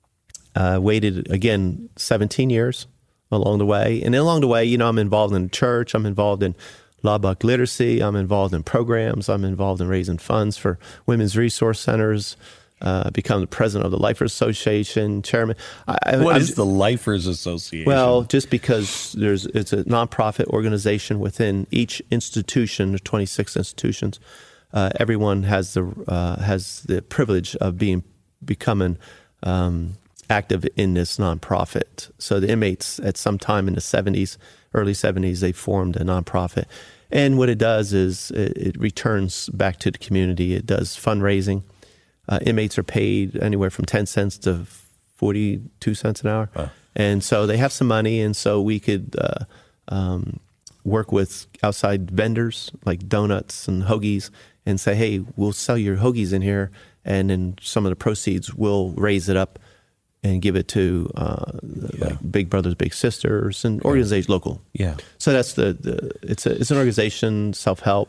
uh, waited, again, seventeen years along the way. And along the way, you know, I'm involved in church. I'm involved in Lubbock literacy. I'm involved in programs. I'm involved in raising funds for women's resource centers. Uh, become the president of the Lifers Association, chairman. I, what I'm, is the Lifers Association? Well, just because there's it's a nonprofit organization within each institution, there's twenty-six institutions. Uh, everyone has the uh, has the privilege of being becoming um, active in this nonprofit. So the inmates at some time in the seventies, early seventies, they formed a nonprofit, and what it does is it, it returns back to the community. It does fundraising. Uh, inmates are paid anywhere from ten cents to forty-two cents an hour, wow. And so they have some money, and so we could uh, um, work with outside vendors like donuts and hoagies. And say, hey, we'll sell your hoagies in here, and then some of the proceeds we'll raise it up and give it to uh, yeah. like Big Brothers Big Sisters and organizations yeah. local. Yeah. So that's the, the it's a it's an organization, self help,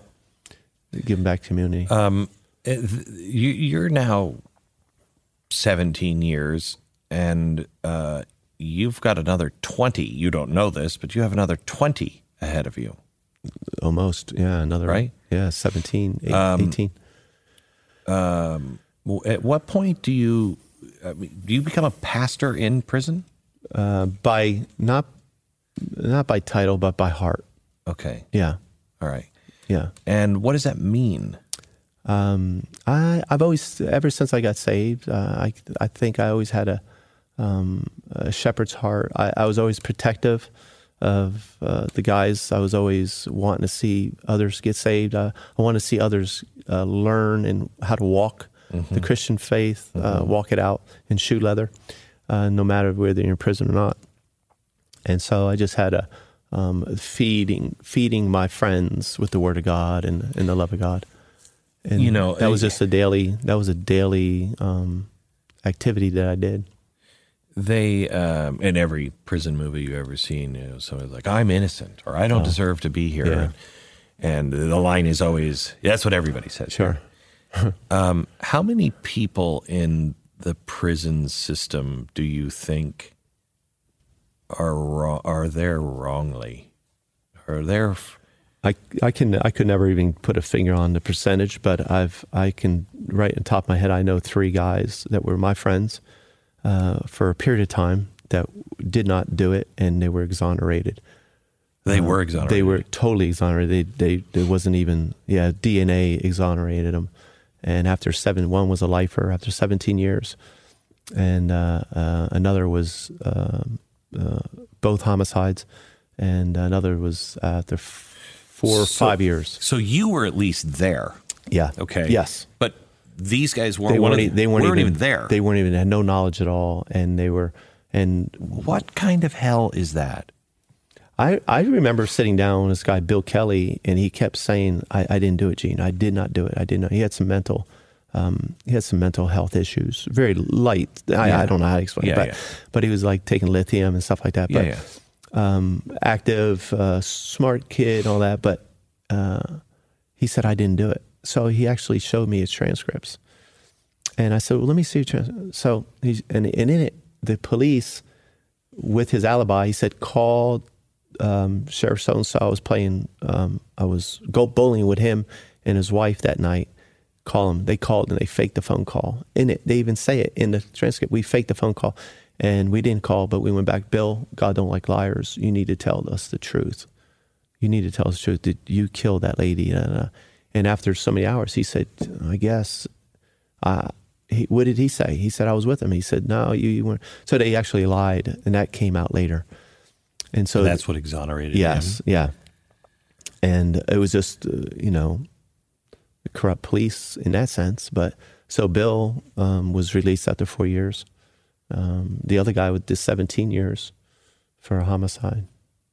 giving back to community. Um, you, you're now seventeen years, and uh, you've got another twenty. You don't know this, but you have another twenty ahead of you. Almost, yeah, another right. Yeah, seventeen, eighteen. Um, um, at what point do you I mean, do you become a pastor in prison? Uh, by not not by title, but by heart. Okay. Yeah. All right. Yeah. And what does that mean? Um, I I've always ever since I got saved, uh, I I think I always had a, um, a shepherd's heart. I, I was always protective of uh, the guys. I was always wanting to see others get saved. Uh, I want to see others uh, learn and how to walk mm-hmm. the Christian faith, mm-hmm. uh, walk it out in shoe leather, uh, no matter whether you're in prison or not. And so I just had a um, feeding feeding my friends with the Word of God and, and the love of God. And you know, that was just a daily. That was a daily um, activity that I did. They, um, in every prison movie you've ever seen, you know, someone's like, "I'm innocent," or "I don't oh, deserve to be here," yeah. and, and the line is always, "That's what everybody says." Sure. um, how many people in the prison system do you think are wrong, are there wrongly? Are there? I I can I could never even put a finger on the percentage, but I've I can right on top of my head I know three guys that were my friends. Uh, for a period of time that did not do it, and they were exonerated. They uh, were exonerated. They were totally exonerated. They, they, there wasn't even, yeah, D N A exonerated them. And after seven, one was a lifer after seventeen years, and uh, uh, another was uh, uh, both homicides. and another was uh, after f- four or So- five years. So you were at least there. Yeah. Okay. Yes. But these guys weren't. They one weren't. of e- the- They weren't, weren't even, even there. They weren't even had no knowledge at all, and they were. And What kind of hell is that? I, I remember sitting down with this guy Bill Kelly, and he kept saying, "I, I didn't do it, Gene. I did not do it. I did not." He had some mental, um, he had some mental health issues, very light. I, Yeah. I don't know how to explain Yeah, it, but yeah. but he was like taking lithium and stuff like that. Yeah, But yeah. Um, active, uh, smart kid, all that. But uh, he said I didn't do it. So he actually showed me his transcripts, and I said, "Well, let me see your transcripts." So he's and, and in it, the police, with his alibi, he said, "Call um, Sheriff so and so." I was playing, um, I was go bowling with him and his wife that night. Call him. They called and they faked the phone call. In it, they even say it in the transcript. We faked the phone call, and we didn't call, but we went back. Bill, God don't like liars. You need to tell us the truth. You need to tell us the truth. Did you kill that lady? And, uh, and after so many hours, he said, "I guess." Uh, he, what did he say? He said, "I was with him." He said, "No, you, you weren't." So they actually lied, and that came out later. And so So that's what exonerated yes, him. yeah. And it was just, uh, you know, corrupt police in that sense. But so Bill um, was released after four years. Um, the other guy did seventeen years for a homicide.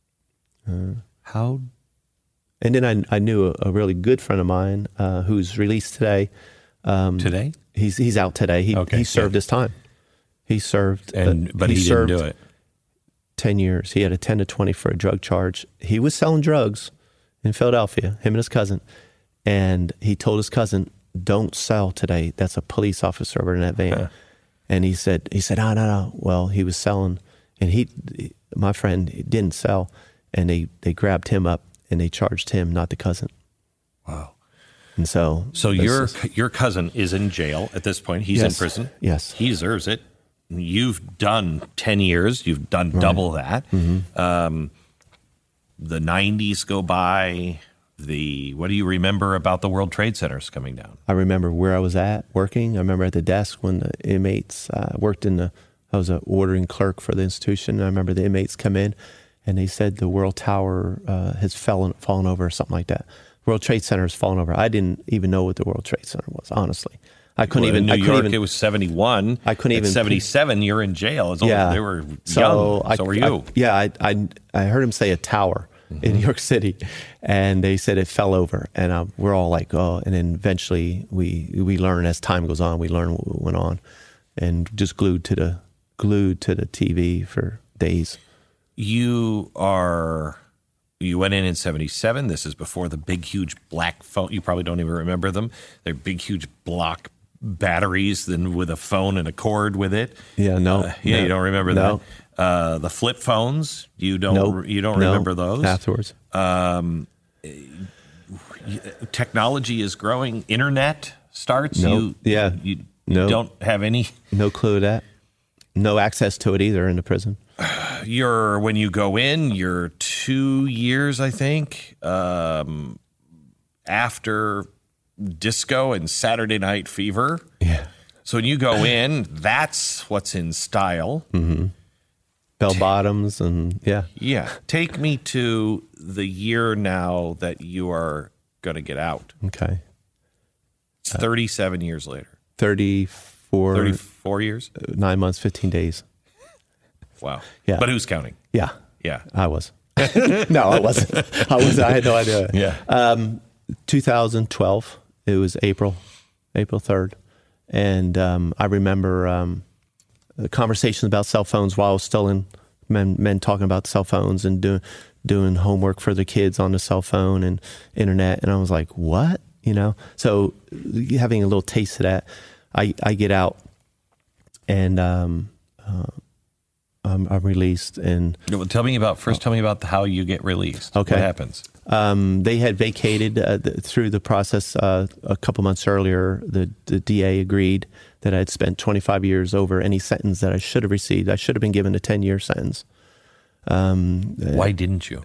Uh, How? and then I, I knew a, a really good friend of mine uh, who's released today. Um, Today? He's he's out today. He Okay, he served yeah. his time. He served, And uh, but he, served didn't do it. ten years. He had a ten to twenty for a drug charge. He was selling drugs in Philadelphia, him and his cousin. And he told his cousin, "Don't sell today. That's a police officer over in that van." Huh. And he said, he said, "Oh, no, no." Well, he was selling, and he, my friend, he didn't sell. And they, they grabbed him up and they charged him, not the cousin. Wow. And so, So this your is- your cousin is in jail at this point. He's in Yes. prison. Yes. He deserves it. You've done ten years. You've done double that. Mm-hmm. Um, the nineties go by. The what do you remember about the World Trade Centers coming down? I remember where I was at working. I remember at the desk when the inmates uh, worked in the, I was an ordering clerk for the institution. I remember the inmates come in and they said the World Tower uh, has fallen, fallen over or something like that. World Trade Center has fallen over. I didn't even know what the World Trade Center was, honestly. I couldn't Well, even, in New I couldn't York, even, it was seventy-one. I couldn't At even- seventy-seven. You're in jail. It's only, yeah. they were so young. I, so were you? I, yeah, I, I, I heard him say a tower in New York City, and they said it fell over, and uh, we're all like, oh, and then eventually we we learn as time goes on, we learn what went on, and just glued to the glued to the T V for days. You are. You went in in seventy-seven. This is before the big, huge black phone. You probably don't even remember them. They're big, huge block batteries, then with a phone and a cord with it. Yeah, no, Uh, yeah, no, you don't remember no. that. Uh, the flip phones. You don't. Nope. You don't No. remember those. Afterwards. Technology is growing. Internet starts. Nope. You. Yeah. You Nope. don't have any. No clue of that. No access to it either in the prison. You're when you go in. You're two years, I think, um, after disco and Saturday Night Fever. Yeah. So when you go in, that's what's in style. Bell bottoms and yeah. Yeah. Take me to the year now that you are going to get out. Okay. It's thirty-seven years later. thirty-four, thirty-four years? nine months, fifteen days. Wow. Yeah. But who's counting? Yeah. Yeah. I was. no, I wasn't. I was. I had no idea. Yeah. Um, twenty twelve. It was April, April third, and um, I remember um, the conversations about cell phones while I was still in men men talking about cell phones and doing doing homework for the kids on the cell phone and internet, and I was like, what? You know. So having a little taste of that, I I get out, and um, uh, I'm, I'm released and. Well, tell me about first. Tell me about how you get released. Okay. What happens? Um, they had vacated uh, the, through the process uh, a couple months earlier. The, the D A agreed that I had spent twenty-five years over any sentence that I should have received. I should have been given a ten-year sentence. Um, Why didn't you?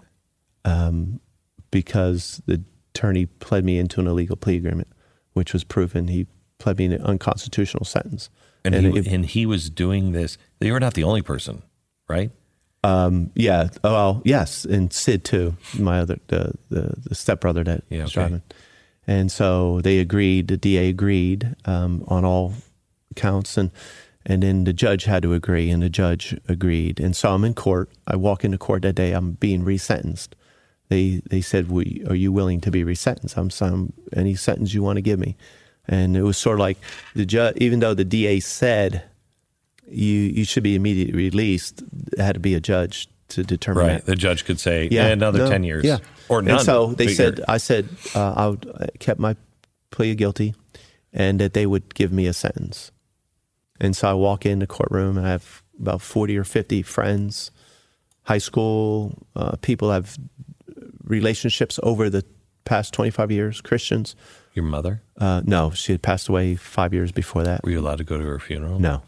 because the attorney pled me into an illegal plea agreement, which was proven. He pled me an unconstitutional sentence. And, And he, it- and he was doing this. You were not the only person, right? Um, yeah. Well, yes, and Sid too, my other the the, the stepbrother that yeah, was okay. driving. And so they agreed. The D A agreed um, on all counts, and and then the judge had to agree, and the judge agreed. And so I'm in court. I walk into court that day. I'm being resentenced. They they said, we, "Are you willing to be resentenced?" I'm saying, "Any sentence you want to give me." And it was sort of like the judge, even though the D A said you you should be immediately released, it had to be a judge to determine Right. that. The judge could say, Yeah, eh, another no, ten years. Yeah. Or none. And so they But said, you're- I said, uh, I, would, I kept my plea of guilty, and that they would give me a sentence. And so I walk in the courtroom, and I have about forty or fifty friends, high school uh, people have relationships over the past twenty-five years, Christians. Your mother? Uh, no, she had passed away five years before that. Were you allowed to go to her funeral? No.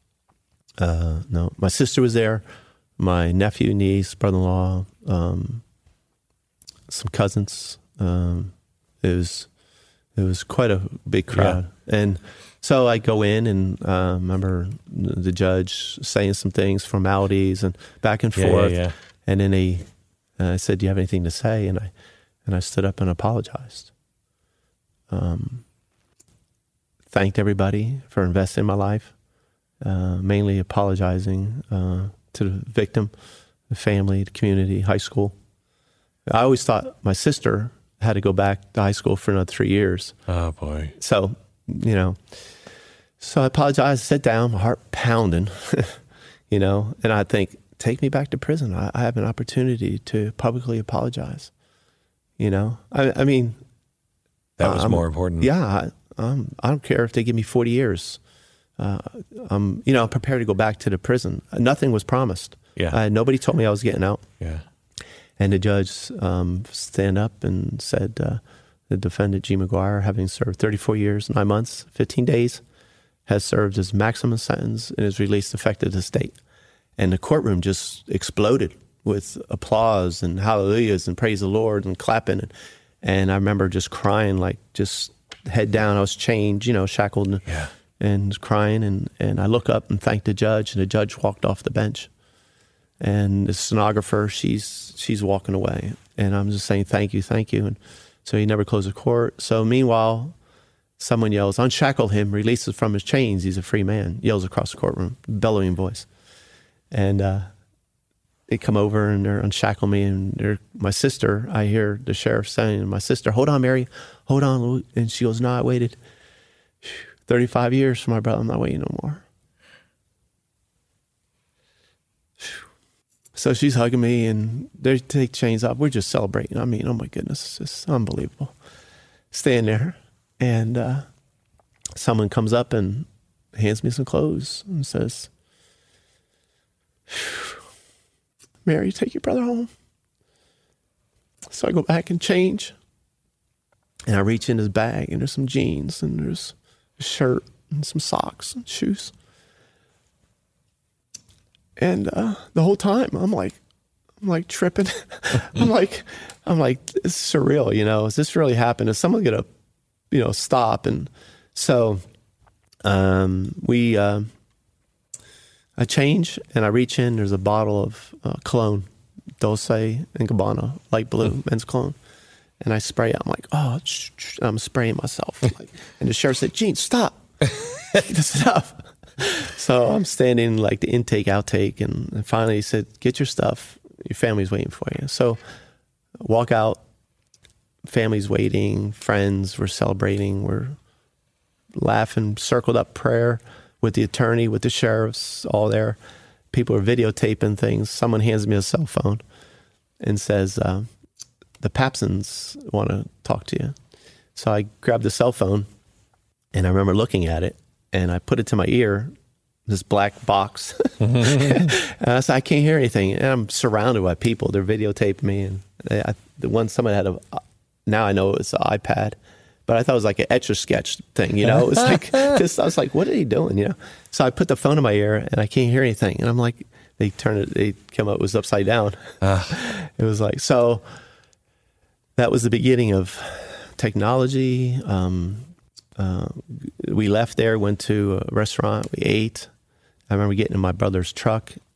Uh, no. My sister was there, my nephew, niece, brother-in-law, um, some cousins. Um, it was it was quite a big crowd. Yeah. And so I go in and uh, remember the judge saying some things, formalities, and back and Yeah, forth. yeah, yeah. And then he, uh, I said, "Do you have anything to say?" And I and I stood up and apologized. Um, thanked everybody for investing in my life. Uh, mainly apologizing uh, to the victim, the family, the community, high school. I always thought my sister had to go back to high school for another three years. Oh, boy. So, you know, so I apologized, sit down, my heart pounding, you know, and I think, take me back to prison. I, I have an opportunity to publicly apologize, you know. I, I mean. That was I'm, more important. Yeah, I, um, I don't care if they give me forty years. Uh, I'm, you know, I'm prepared to go back to the prison. Nothing was promised. Yeah. Uh, nobody told me I was getting out. Yeah. And the judge um, stand up and said, uh, the defendant, G. McGuire, having served thirty-four years, nine months, fifteen days, has served his maximum sentence and is released effective this date. And the courtroom just exploded with applause and hallelujahs and praise the Lord and clapping. And, and I remember just crying, like just head down. I was chained, you know, shackled. And, Yeah. and crying, and, and I look up and thank the judge, and the judge walked off the bench. And the stenographer, she's she's walking away. And I'm just saying, thank you, thank you. And so he never closed the court. So meanwhile, someone yells, unshackle him, releases from his chains, he's a free man, yells across the courtroom, bellowing voice. And uh, they come over and they're unshackle me, and they're, my sister, I hear the sheriff saying, my sister, hold on, Mary, hold on. And she goes, no, I waited thirty-five years for my brother. I'm not waiting no more. So she's hugging me, and they take chains off. We're just celebrating. I mean, oh my goodness, it's unbelievable. Staying there, and uh, someone comes up and hands me some clothes and says, Mary, take your brother home. So I go back and change, and I reach in his bag, and there's some jeans, and there's a shirt and some socks and shoes. And uh, the whole time I'm like, I'm like tripping. I'm like, I'm like, it's surreal, you know, is this really happened? Is someone gonna, you know, stop? And so um, we, uh, I change and I reach in, there's a bottle of uh, cologne, Dolce and Gabbana, light blue, men's cologne. And I spray it. I'm like, oh, shh, shh. I'm spraying myself. Like, and the sheriff said, Gene, stop. That's enough. So I'm standing like the intake, outtake. And, and finally he said, get your stuff. Your family's waiting for you. So walk out. Family's waiting. Friends, we're celebrating. We're laughing, circled up prayer with the attorney, with the sheriffs, all there. People are videotaping things. Someone hands me a cell phone and says, uh, the Papsons want to talk to you. So I grabbed the cell phone, and I remember looking at it, and I put it to my ear, this black box. And I said, I can't hear anything. And I'm surrounded by people. They're videotaping me. And they, I, the one, someone had a, now I know it's an iPad, but I thought it was like an Etch-a-Sketch thing, you know? It was like, just, I was like, what are you doing, you know? So I put the phone in my ear, and I can't hear anything. And I'm like, they turned it, they came up, it was upside down. Uh. It was like, so that was the beginning of technology. Um, uh, we left there, went to a restaurant, we ate. I remember getting in my brother's truck,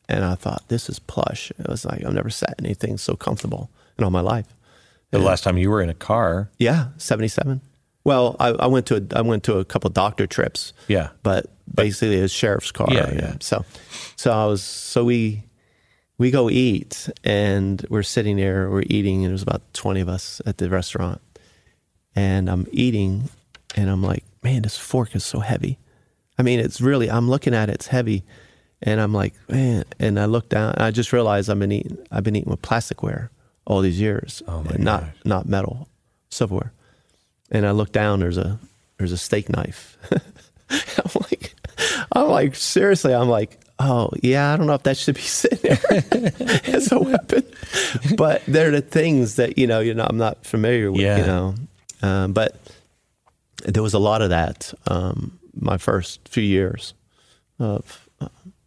And I thought, this is plush. It was like, I've never sat in anything so comfortable in all my life. The last time you were in a car. Yeah, seventy-seven. Well, I, I went to a, I went to a couple doctor trips. Yeah. But basically a sheriff's car. Yeah, yeah. So, so I was, so we, we go eat, and we're sitting there, we're eating, and there's about twenty of us at the restaurant. And I'm eating, and I'm like, man, this fork is so heavy. I mean, it's really, I'm looking at it, it's heavy. And I'm like, man, and I look down, and I just realized I've been eating, I've been eating with plasticware all these years, oh my and not, gosh. not metal, silverware. And I look down, there's a, there's a steak knife. I'm like, I'm like, seriously, I'm like, oh yeah, I don't know if that should be sitting there as a weapon, but they're the things that, you know, you know, I'm not familiar with, Yeah. you know, um, but there was a lot of that, um, my first few years of, uh,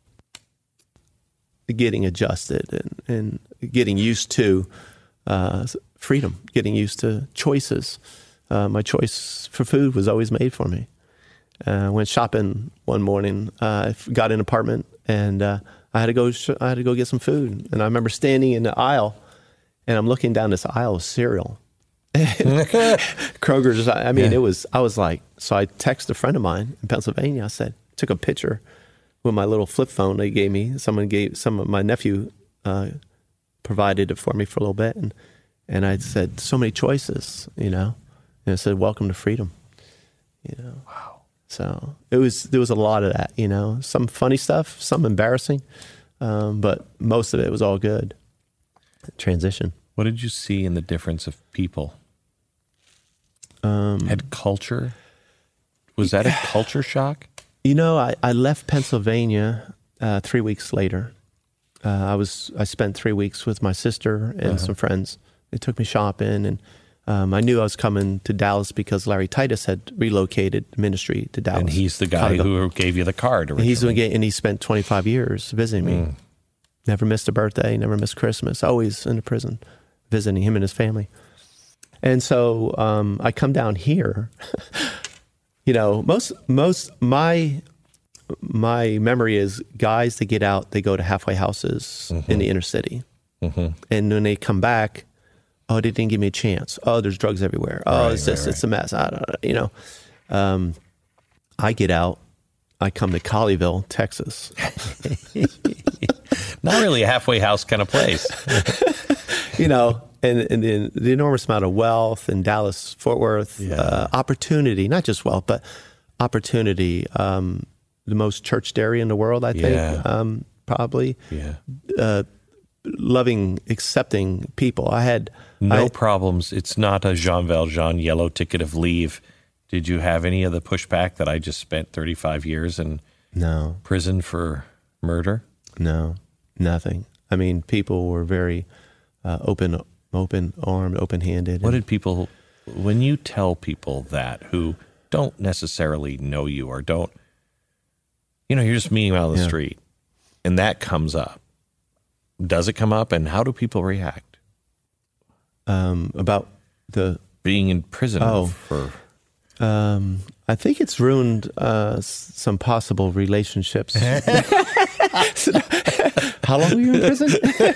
getting adjusted and, and getting used to uh, freedom, getting used to choices. Uh, my choice for food was always made for me. I uh, went shopping one morning. Uh, I got an apartment, and uh, I had to go. Sh- I had to go get some food. And I remember standing in the aisle, and I'm looking down this aisle of cereal. Kroger's. I mean, yeah. it was. I was like, so I texted a friend of mine in Pennsylvania. I said, took a picture with my little flip phone they gave me. Someone gave, some of my nephew uh, provided it for me for a little bit. And, and I said, so many choices, you know, and I said, welcome to freedom, you know. Wow. So it was, there was a lot of that, you know, some funny stuff, some embarrassing, um, but most of it was all good. Transition. What did you see in the difference of people? Um, Had culture? Was that a culture shock? You know, I, I left Pennsylvania uh, three weeks later. Uh, I was I spent three weeks with my sister and uh-huh. some friends. They took me shopping, and um, I knew I was coming to Dallas because Larry Titus had relocated ministry to Dallas. And he's the guy Chicago. who gave you the card originally. He's the, and he spent twenty-five years visiting me. Mm. Never missed a birthday, never missed Christmas, always in the prison, visiting him and his family. And so um, I come down here. You know, most most my my memory is guys that get out, they go to halfway houses mm-hmm. in the inner city, mm-hmm. and when they come back, oh, they didn't give me a chance. Oh, there's drugs everywhere. Oh, right, it's just right, right. it's a mess. I don't know. You know, um, I get out, I come to Colleyville, Texas. Not really a halfway house kind of place, you know. And, and the, the enormous amount of wealth in Dallas, Fort Worth, yeah. uh, opportunity, not just wealth, but opportunity. Um, the most churched area in the world, I think, yeah. um, probably. Yeah. Uh, loving, accepting people. I had no I, problems. It's not a Jean Valjean yellow ticket of leave. Did you have any of the pushback that I just spent thirty-five years in no prison for murder? No, nothing. I mean, people were very uh, open. open-armed, open-handed. What did people, when you tell people that who don't necessarily know you or don't, you know, you're just meeting out on the yeah. street and that comes up, does it come up and how do people react? Um, about the... Being in prison oh, for... Um, I think it's ruined uh, some possible relationships. How long were you in prison?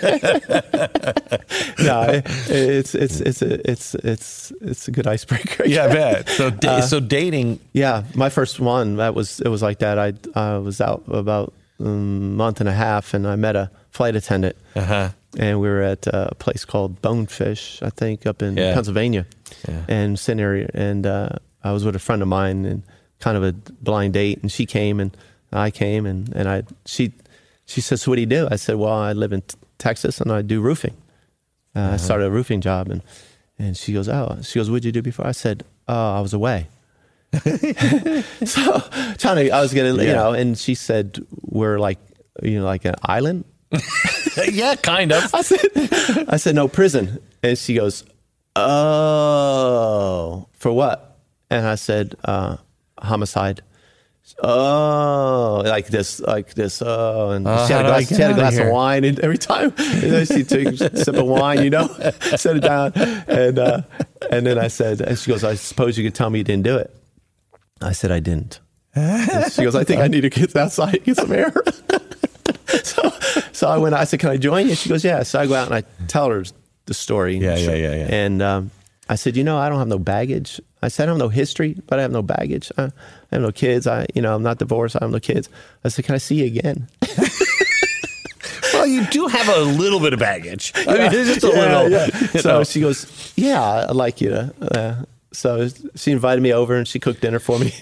No, it's it's it's a, it's it's it's a good icebreaker. Yeah, I bet. So da- uh, so dating. Yeah, my first one that was it was like that. I I was out about a month and a half, and I met a flight attendant, uh-huh. and we were at a place called Bonefish, I think, up in yeah. Pennsylvania, yeah. and sitting there, and uh, I was with a friend of mine, and kind of a blind date, and she came, and I came, and and I she. She said, so what do you do? I said, well, I live in t- Texas and I do roofing. Uh, uh-huh. I started a roofing job. And, and she goes, oh, she goes, what'd you do before? I said, oh, I was away. So trying to, I was going to, yeah. you know, and she said, we're like, you know, like an island. Yeah, kind of. I said, I said, no, prison. And she goes, oh, for what? And I said, uh, homicide. Oh, like this, like this. Oh, and uh, she had a glass, she had a glass of wine, and every time you know, she took a sip of wine, you know, set it down, and uh, and then I said, and she goes, I suppose you could tell me you didn't do it. I said I didn't. And she goes, I think I need to get outside, get some air. so, So I went, I said, can I join you? She goes, yeah. So I go out and I tell her the story. Yeah, yeah, yeah, yeah. And um, I said, you know, I don't have no baggage. I said, I have no history, but I have no baggage. I, I have no kids. I, you know, I'm not divorced. I have no kids. I said, can I see you again? Well, you do have a little bit of baggage. I mean, it's just a yeah, little. Yeah. So know. she goes, yeah, I'd like you to. Uh, so she invited me over and she cooked dinner for me.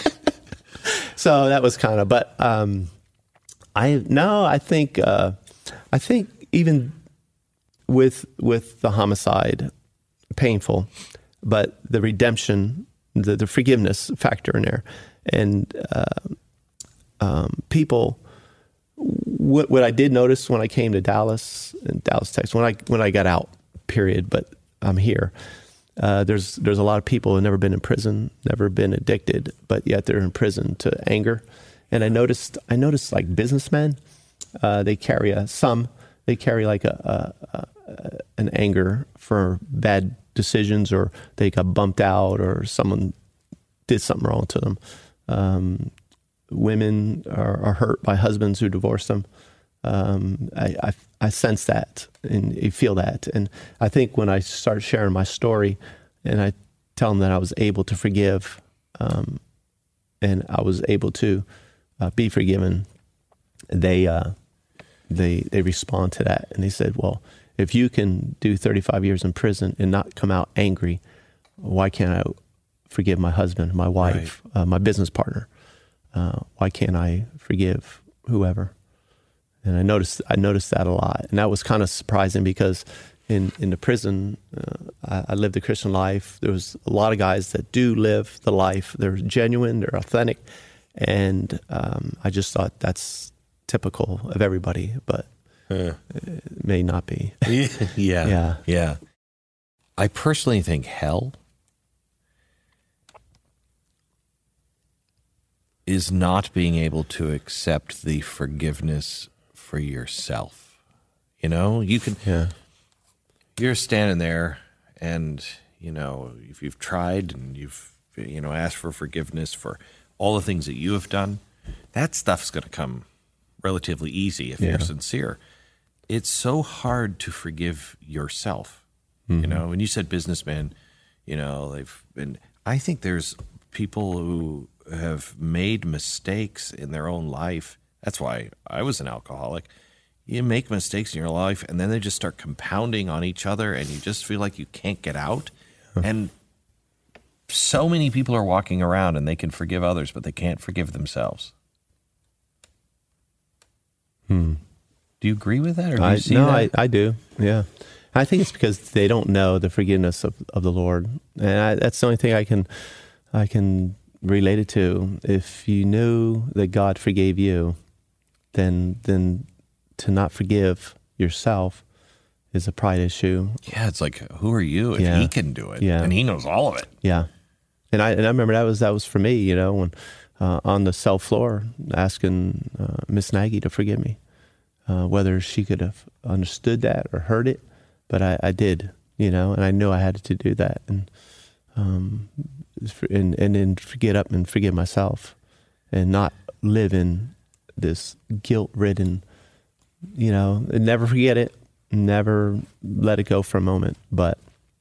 So that was kind of, but um, I, no, I think, uh, I think even with, with the homicide, painful, but the redemption, the, the forgiveness factor in there. And uh, um, people, what, what I did notice when I came to Dallas, in Dallas, Texas, when I when I got out, period, but I'm here, uh, there's there's a lot of people who have never been in prison, never been addicted, but yet they're in prison to anger. And I noticed, I noticed like businessmen, uh, they carry a, some, they carry like a, a, a an anger for bad decisions, or they got bumped out, or someone did something wrong to them. Um, women are, are hurt by husbands who divorce them. Um, I, I, I sense that and you feel that. And I think when I start sharing my story and I tell them that I was able to forgive, um, and I was able to uh, be forgiven, they, uh, they, they respond to that. And they said, well, if you can do thirty-five years in prison and not come out angry, why can't I forgive my husband, my wife, right. uh, my business partner? Uh, why can't I forgive whoever? And I noticed I noticed that a lot, and that was kind of surprising because in in the prison, uh, I, I lived the Christian life. There was a lot of guys that do live the life. They're genuine, they're authentic, and um, I just thought that's typical of everybody, but uh, it may not be. yeah, yeah, yeah. I personally think hell is not being able to accept the forgiveness for yourself. You know, you can, yeah. You're standing there and, you know, if you've tried and you've, you know, asked for forgiveness for all the things that you have done, that stuff's going to come relatively easy if yeah. you're sincere. It's so hard to forgive yourself, mm-hmm. you know, and you said businessmen, you know, they've been, I think there's people who have made mistakes in their own life. That's why I was an alcoholic. You make mistakes in your life and then they just start compounding on each other and you just feel like you can't get out. Huh. And so many people are walking around and they can forgive others, but they can't forgive themselves. Hmm. Do you agree with that? Or do you I, see no, that? I, I do. Yeah. I think it's because they don't know the forgiveness of, of the Lord. And I, that's the only thing I can, I can relate it to. If you knew that God forgave you, then, then to not forgive yourself is a pride issue. Yeah. It's like, who are you if yeah. he can do it? Yeah. And he knows all of it. Yeah. And I, and I remember that was, that was for me, you know, when, uh, on the cell floor asking, uh, Miss Nagy to forgive me. Uh, whether she could have understood that or heard it, but I, I did, you know, and I knew I had to do that, and um, and and then get up and forgive myself, and not live in this guilt-ridden, you know, and never forget it, never let it go for a moment, but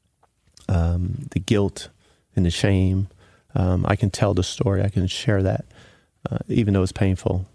um, the guilt and the shame, um, I can tell the story, I can share that, uh, even though it's painful.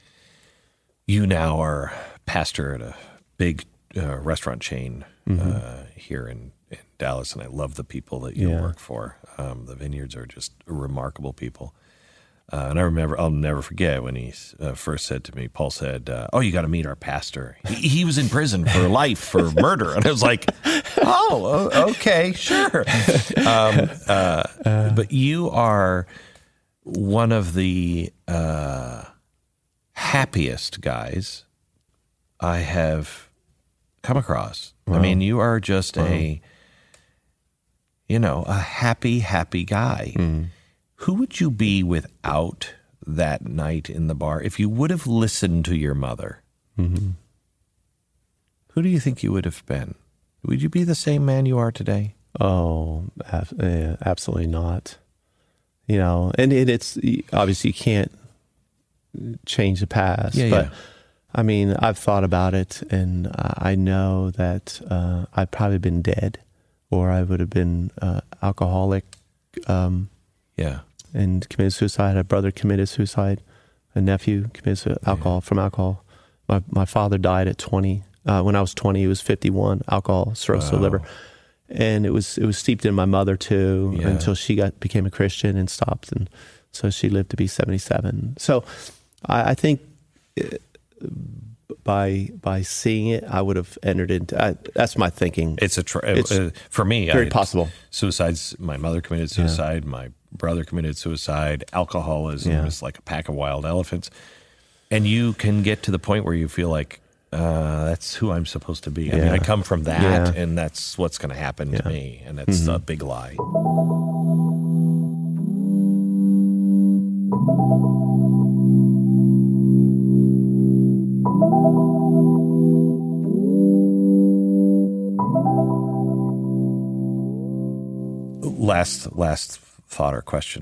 You now are pastor at a big uh, restaurant chain mm-hmm. uh, here in, in Dallas, and I love the people that you yeah. work for. Um, the Vineyards are just remarkable people. Uh, and I remember, I'll never forget when he uh, first said to me, Paul said, uh, oh, you got to meet our pastor. He, he was in prison for life for murder. And I was like, oh, okay, sure. Um, uh, uh, but you are one of the... Uh, happiest guys I have come across. Wow. I mean, you are just wow. a, you know, a happy, happy guy. Mm. Who would you be without that night in the bar? If you would have listened to your mother, mm-hmm. who do you think you would have been? Would you be the same man you are today? Oh, absolutely not. You know, and it, it's obviously you can't change the past, yeah, but yeah. I mean, I've thought about it, and uh, I know that uh, I'd probably been dead, or I would have been uh, alcoholic. Um, Yeah. And committed suicide. A brother committed suicide. A nephew committed su- alcohol yeah. from alcohol. My my father died at twenty. Uh, when I was twenty, he was fifty-one. Alcohol, cirrhosis of Wow. liver, and it was it was steeped in my mother too Yeah. until she got became a Christian and stopped, and so she lived to be seventy-seven. So, I, I think. It, By by seeing it, I would have entered into. I, that's my thinking. It's a tra- it's uh, for me. very I, possible. Suicides. My mother committed suicide. Yeah. My brother committed suicide. Alcoholism yeah. is like a pack of wild elephants, and you can get to the point where you feel like uh, that's who I'm supposed to be. I yeah. mean, I come from that, yeah. and that's what's going to happen yeah. to me, and it's mm-hmm. a big lie. Last, last thought or question.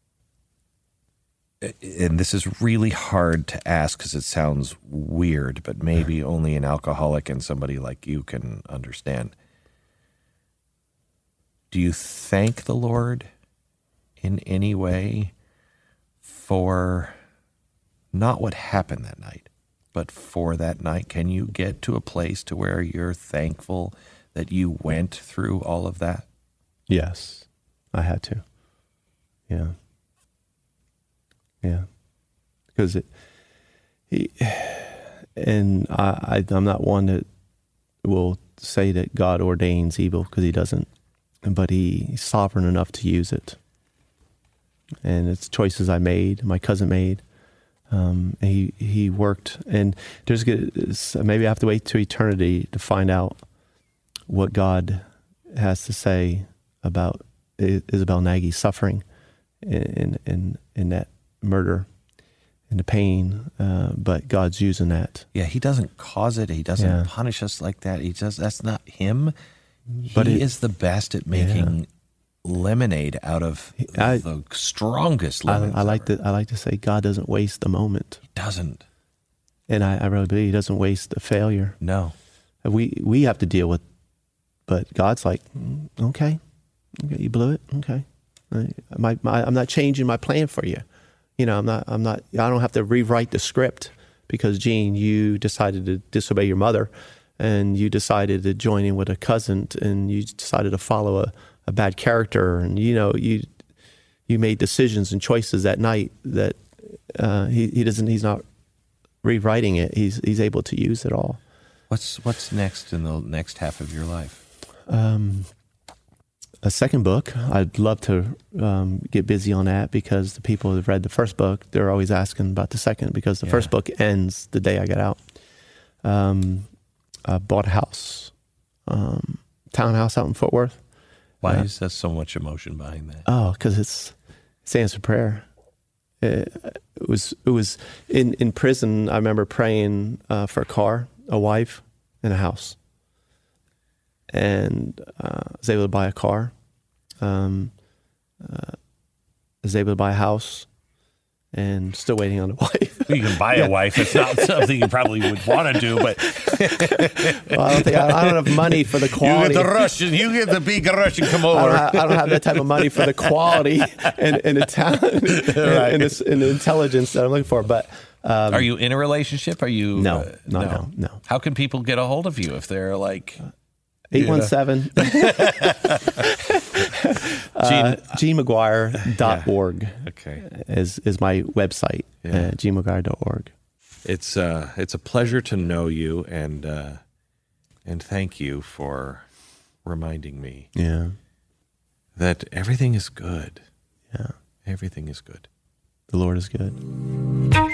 And this is really hard to ask because it sounds weird, but maybe only an alcoholic and somebody like you can understand. Do you thank the Lord in any way for not what happened that night, but for that night? Can you get to a place to where you're thankful that you went through all of that? Yes, I had to. Yeah. Yeah. Because it, he, and I, I, I'm not one that will say that God ordains evil, because he doesn't, but he, he's sovereign enough to use it. And it's choices I made, my cousin made. Um, and he, he worked, and there's maybe I have to wait to eternity to find out what God has to say about Isabel Nagy's suffering in in in that murder and the pain, uh, but God's using that. Yeah, he doesn't cause it. He doesn't yeah. punish us like that. He just that's not him. But he it, is the best at making yeah. lemonade out of I, the strongest lemons. I, I like to I like to say God doesn't waste a moment. He doesn't, and I, I really believe he doesn't waste a failure. No, we we have to deal with, but God's like, okay. Okay, you blew it. Okay, my, my, I'm not changing my plan for you. You know, I'm not. I'm not. I don't have to rewrite the script because, Gene, you decided to disobey your mother, and you decided to join in with a cousin, and you decided to follow a, a bad character, and you know, you you made decisions and choices that night that uh, he he doesn't. He's not rewriting it. He's he's able to use it all. What's what's next in the next half of your life? Um. A second book. I'd love to um, get busy on that, because the people who've read the first book, they're always asking about the second, because the yeah. first book ends the day I get out. Um, I bought a house, um, townhouse out in Fort Worth. Why uh, is there so much emotion behind that? Oh, because it's it's answered prayer. It, it was it was in, in prison. I remember praying uh, for a car, a wife, and a house. And uh, I was able to buy a car. Um, uh, I was able to buy a house, and still waiting on a wife. You can buy a wife. It's not something you probably would want to do, but well, I don't think I, I don't have money for the quality. You get the Russian. You get the big Russian. Come over. I don't have, I don't have that type of money for the quality and, and the talent right. and, the, and the intelligence that I'm looking for. But um, are you in a relationship? Are you? No, uh, no, no, no. How can people get a hold of you if they're like? eight one seven uh, gene mcguire dot org yeah. Okay. is is my website, yeah. uh, gene mcguire dot org. It's uh it's a pleasure to know you, and uh, and thank you for reminding me yeah. that everything is good. Yeah. Everything is good. The Lord is good.